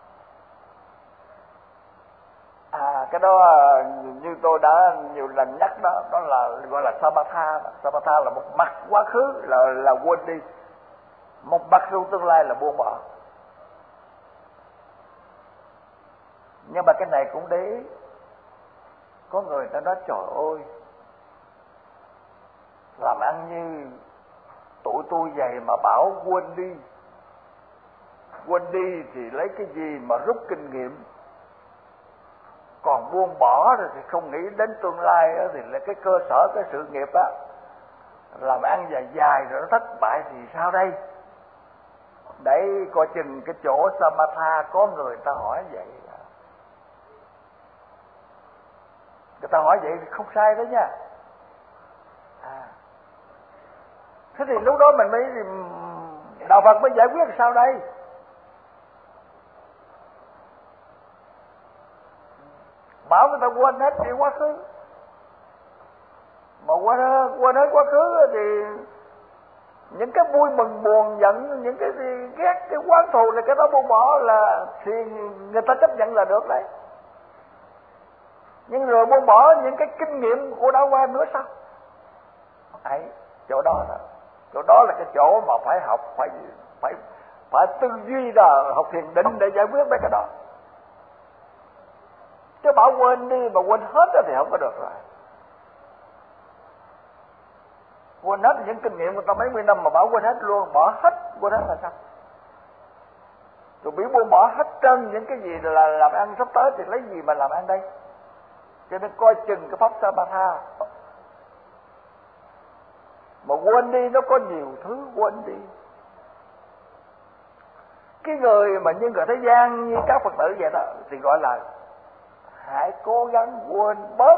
À, cái đó như tôi đã nhiều lần nhắc đó, đó là gọi là Samatha. Samatha là một mặt quá khứ là là quên đi, một mặt trong tương lai là buông bỏ. Nhưng mà cái này cũng để ý. Có người ta nói trời ơi, làm ăn như tụi tôi vậy mà bảo quên đi. Quên đi thì lấy cái gì mà rút kinh nghiệm, còn buông bỏ rồi thì không nghĩ đến tương lai đó, thì là cái cơ sở cái sự nghiệp á, làm ăn dài dài rồi nó thất bại thì sao đây? Để coi chừng cái chỗ Samatha có người ta hỏi vậy. Người ta hỏi vậy thì không sai đó nha. À. Thế thì lúc đó mình mới đạo Phật mới giải quyết làm sao đây? Bảo người ta quên hết đi quá khứ, mà quên hết, quên hết quá khứ thì những cái vui mừng buồn giận, những cái gì ghét, cái oán thù này cái đó buông bỏ là thì người ta chấp nhận là được đấy. Nhưng rồi buông bỏ những cái kinh nghiệm của đã qua nữa sao? Ấy, chỗ đó đó, chỗ đó là cái chỗ mà phải học, phải phải phải tư duy đó, học thiền định để giải quyết mấy cái đó. Chứ bảo quên đi mà quên hết đó thì không có được rồi. Quên hết những kinh nghiệm của ta mấy mươi năm mà bảo quên hết luôn, bỏ hết, quên hết là sao? Rồi bị buông bỏ hết trơn những cái gì là làm ăn sắp tới thì lấy gì mà làm ăn đây? Cho nên coi chừng cái pháp Samatha. Mà quên đi nó có nhiều thứ quên đi. Cái người mà như người thế gian, như các Phật tử vậy đó, thì gọi là hãy cố gắng quên bớt.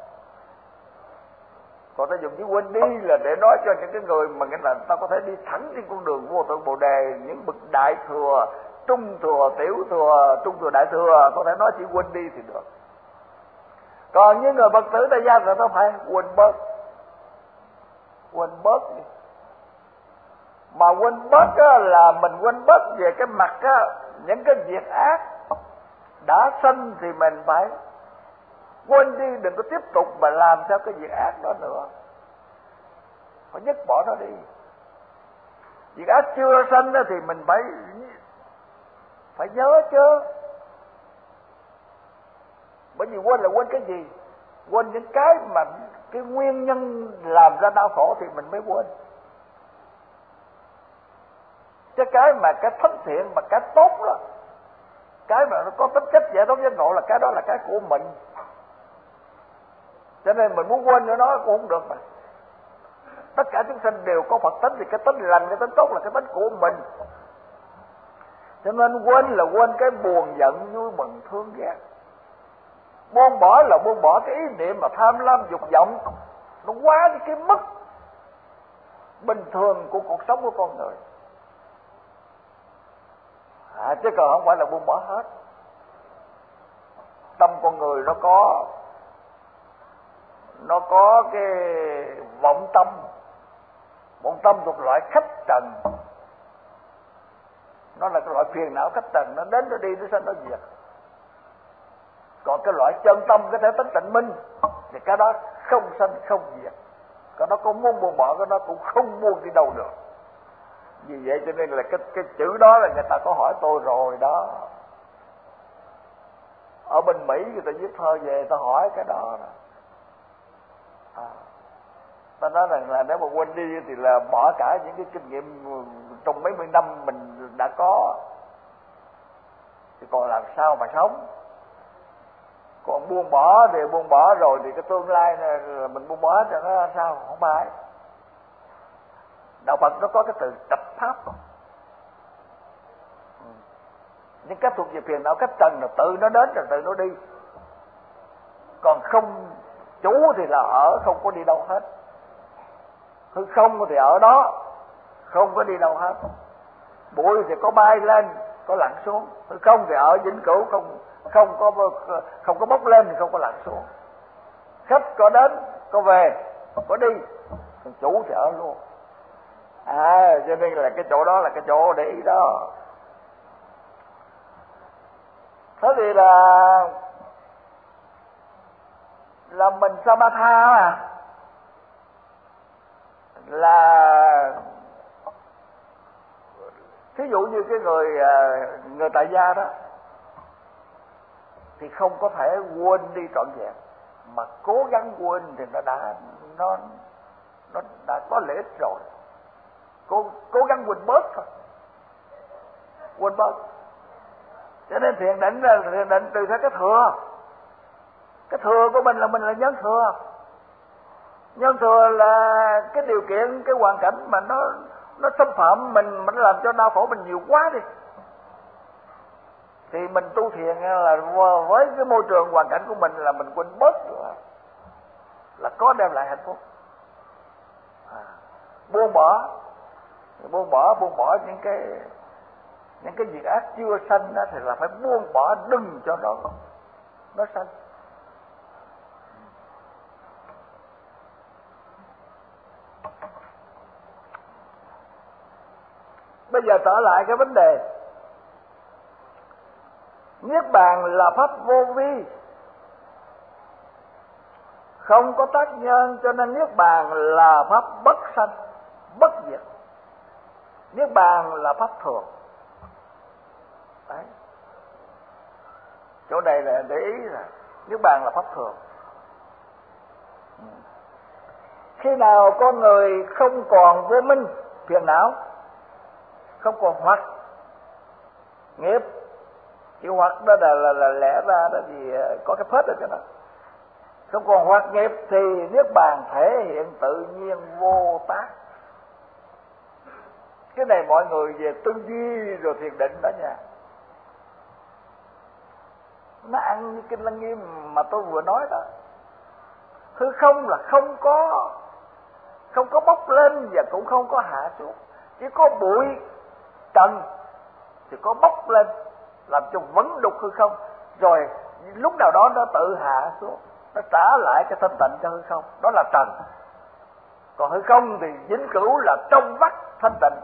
Còn ta dùng chữ quên đi là để nói cho những cái người mà nghĩa là ta có thể đi thẳng trên con đường vô thượng Bồ Đề, những bậc đại thừa, trung thừa, tiểu thừa, trung thừa, đại thừa, có thể nói chỉ quên đi thì được. Còn những người Phật tử tại gia thì ta phải quên bớt, quên bớt đi. Mà quên bớt á, là mình quên bớt về cái mặt á, những cái việc ác đã sanh thì mình phải quên đi, đừng có tiếp tục mà làm theo cái việc ác đó nữa, phải dứt bỏ nó đi. Việc ác chưa sanh đó thì mình phải phải nhớ chứ. Bởi vì quên là quên cái gì? Quên những cái mà cái nguyên nhân làm ra đau khổ thì mình mới quên. Chứ cái mà cái thánh thiện mà cái tốt đó, cái mà nó có tính cách giải thoát giác ngộ là cái đó là cái của mình. Cho nên mình muốn quên nữa nó cũng không được mà. Tất cả chúng sinh đều có Phật tính, thì cái tính lành, cái tính tốt là cái tính của mình. Cho nên quên là quên cái buồn giận, vui mừng, thương ghét. Buông bỏ là buông bỏ cái ý niệm mà tham lam dục vọng, nó quá cái, cái mức bình thường của cuộc sống của con người. À, chứ còn không phải là buông bỏ hết. Tâm con người nó có nó có cái vọng tâm. Vọng tâm thuộc loại khách trần, nó là cái loại phiền não khách trần, nó đến nó đi nó sanh nó diệt. Còn cái loại chân tâm có thể tánh tịnh minh thì cái đó không sanh không diệt. Cái đó có muốn buông bỏ cái đó cũng không buông đi đâu được. Vì vậy cho nên là cái, cái chữ đó là người ta có hỏi tôi rồi đó. Ở bên Mỹ người ta viết thơ về ta hỏi cái đó, đó. À, ta nói rằng là nếu mà quên đi thì là bỏ cả những cái kinh nghiệm trong mấy mươi năm mình đã có, thì còn làm sao mà sống. Còn buông bỏ thì buông bỏ rồi thì cái tương lai này là mình buông bỏ cho nó sao? Không phải. Đạo Phật nó có cái từ tập pháp. Những cái thuộc về phiền não cách trần là tự nó đến rồi tự nó đi. Còn không chủ thì là ở không có đi đâu hết. Hư không thì ở đó, không có đi đâu hết. Bụi thì có bay lên, có lặn xuống. Hư không thì ở vĩnh cửu, không không có không có bốc lên thì không có lặn xuống. Khách có đến, có về, có đi, còn chủ thì ở luôn. À, cho nên là cái chỗ đó là cái chỗ để ý đó. Thế thì là là mình Samatha mà, là thí dụ như cái người người tại gia đó thì không có thể quên đi trọn vẹn, mà cố gắng quên thì nó đã nó nó đã có lợi ích rồi. Cố cố gắng quên bớt thôi, quên bớt. Cho nên thiền định là thiền định từ theo cái thừa. Cái thừa của mình là mình là nhân thừa. Nhân thừa là cái điều kiện, cái hoàn cảnh mà nó nó xâm phạm mình, mình làm cho đau khổ mình nhiều quá đi. Thì mình tu thiền là với cái môi trường hoàn cảnh của mình là mình quên bớt rồi, là có đem lại hạnh phúc. À, buông bỏ, buông bỏ, buông bỏ những cái những cái việc ác chưa sanh đó thì là phải buông bỏ, đừng cho nó nó sanh. Bây giờ trở lại cái vấn đề Niết bàn là pháp vô vi, không có tác nhân, cho nên Niết bàn là pháp bất sanh, bất diệt. Niết bàn là pháp thường. Đấy. Chỗ này là để ý là Niết bàn là pháp thường. Khi nào con người không còn vô minh, phiền não, không còn hoặc nghiệp, chịu hoặc đó là, là, là lẽ ra đó thì có cái phết ở cái đó. Không còn hoặc nghiệp thì Niết bàn thể hiện tự nhiên vô tác. Cái này mọi người về tư duy rồi thiền định đó nha. Nó ăn như Kinh Lăng Nghiêm mà tôi vừa nói đó. Hư không là không có, không có bốc lên và cũng không có hạ xuống. Chỉ có bụi trần thì có bốc lên làm cho vấn đục hư không, rồi lúc nào đó nó tự hạ xuống, nó trả lại cái thanh tịnh cho hư không. Đó là trần. Còn hư không thì vĩnh cửu là trong vắt thanh tịnh.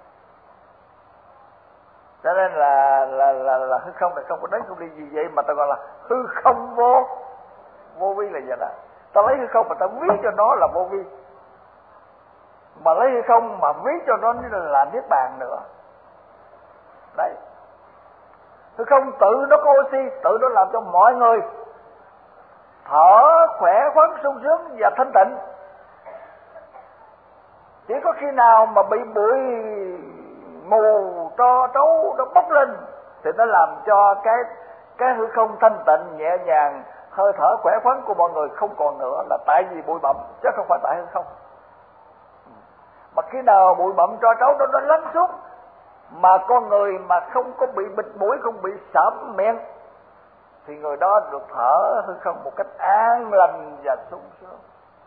Cho nên là là là, là hư không này không có đến không đi gì vậy mà ta gọi là hư không vô. Vô vi là vậy đó. Ta lấy hư không mà ta ví cho nó là vô vi, mà lấy hư không mà ví cho nó như là niết bàn nữa. Đấy. Hư không tự nó có oxy, tự nó làm cho mọi người thở khỏe khoắn sung sướng và thanh tịnh. Chỉ có khi nào mà bị bụi mù tro trấu nó bốc lên thì nó làm cho cái cái hư không thanh tịnh nhẹ nhàng, hơi thở khỏe khoắn của mọi người không còn nữa, là tại vì bụi bặm chứ không phải tại hư không. Mà khi nào bụi bặm tro trấu đó nó lắng xuống, mà con người mà không có bị bịt mũi, không bị sởm miệng, thì người đó được thở hư không một cách an lành và sung sướng.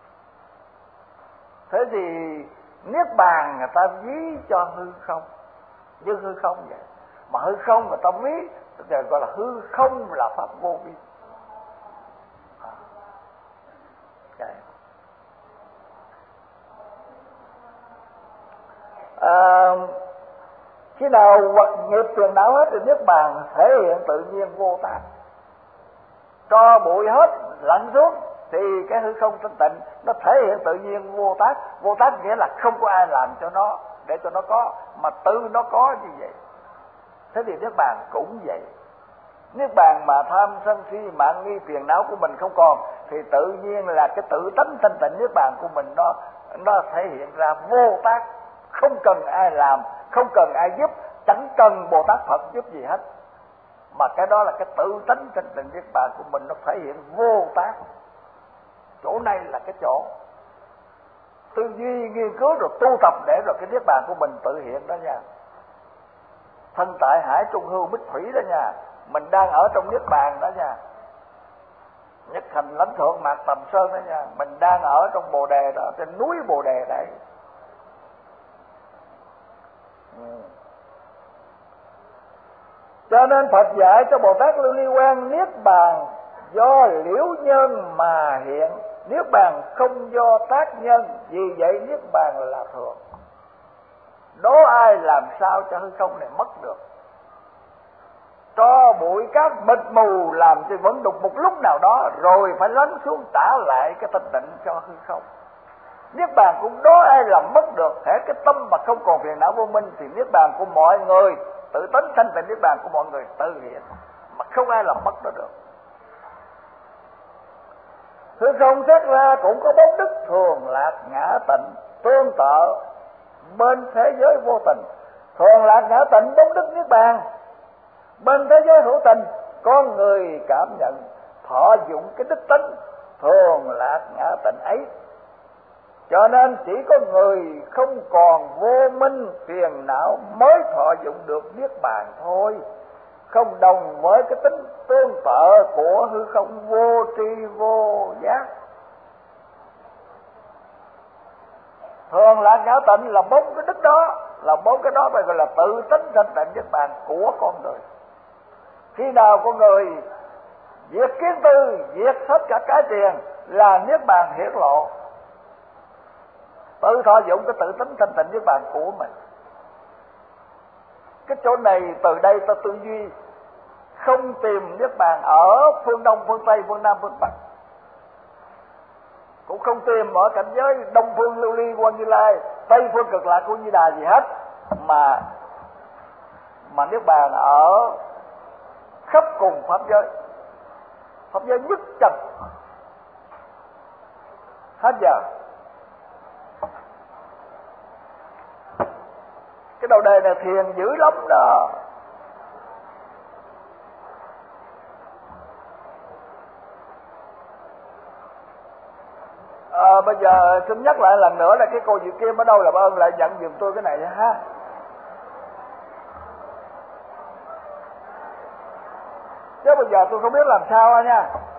Thế thì niết bàn người ta ví cho hư không như hư không vậy, mà hư không người ta ví thì gọi là hư không là pháp vô vi. À. Okay. À, khi nào nghiệp phiền não hết thì niết bàn thể hiện tự nhiên vô tác. Cho bụi hết lặn xuống thì cái hư không thanh tịnh nó thể hiện tự nhiên vô tác. Vô tác nghĩa là không có ai làm cho nó để cho nó có, mà tự nó có như vậy. Thế thì niết bàn cũng vậy. Niết bàn mà tham sân si mạng nghi phiền não của mình không còn thì tự nhiên là cái tự tánh thanh tịnh niết bàn của mình nó nó thể hiện ra vô tác, không cần ai làm, không cần ai giúp, chẳng cần Bồ Tát Phật giúp gì hết, mà cái đó là cái tự tánh thanh tịnh niết bàn của mình nó thể hiện vô tác. Chỗ này là cái chỗ tư duy nghiên cứu rồi tu tập để rồi cái niết bàn của mình tự hiện đó nha. Thân tại hải trung hưu bích thủy đó nha, mình đang ở trong niết bàn đó nha. Nhất hành lãnh thượng mạc tầm sơn đó nha, mình đang ở trong bồ đề đó, trên núi bồ đề đấy. Ừ. Cho nên Phật dạy cho Bồ Tát Lưu Ly Quang niết bàn do liễu nhân mà hiện, niết bàn không do tác nhân, vì vậy niết bàn là thường. Đố ai làm sao cho hư không này mất được. Cho bụi cát mịt mù làm cho vẫn đục một lúc nào đó, rồi phải lắng xuống trả lại cái thanh tịnh cho hư không. Niết bàn cũng đố ai làm mất được. Hễ cái tâm mà không còn phiền não vô minh thì niết bàn của mọi người, tự tánh thanh tịnh niết bàn của mọi người tự hiện, mà không ai làm mất nó được. Hư không xét ra cũng có bốn đức thường lạc ngã tịnh, tương tự bên thế giới vô tình. Thường lạc ngã tịnh bốn đức niết bàn, bên thế giới hữu tình con người cảm nhận thọ dụng cái đức tánh thường lạc ngã tịnh ấy. Cho nên chỉ có người không còn vô minh phiền não mới thọ dụng được niết bàn thôi, không đồng với cái tính tương tự của hư không vô tri vô giác. Thường lạc ngã tịnh là bốn cái đức đó, là bốn cái đó phải gọi là tự tính thanh tịnh niết bàn của con người. Khi nào con người diệt kiến tư, diệt hết cả cái tiền là niết bàn hiển lộ, tự thọ dụng cái tự tính thanh tịnh niết bàn của mình. Cái chỗ này từ đây ta tư duy không tìm niết bàn ở phương Đông, phương Tây, phương Nam, phương Bắc, cũng không tìm ở cảnh giới Đông phương Lưu Ly Quan Như Lai, Tây phương Cực Lạc của Di Đà gì hết, mà mà niết bàn ở khắp cùng pháp giới, pháp giới nhất trần hết giờ. Cái đầu đề này thiền dữ lắm đó. À, bây giờ xin nhắc lại lần nữa là cái cô Diệu Kim ở đâu làm ơn lại nhận giùm tôi cái này ha. chứ bây giờ tôi không biết làm sao nha.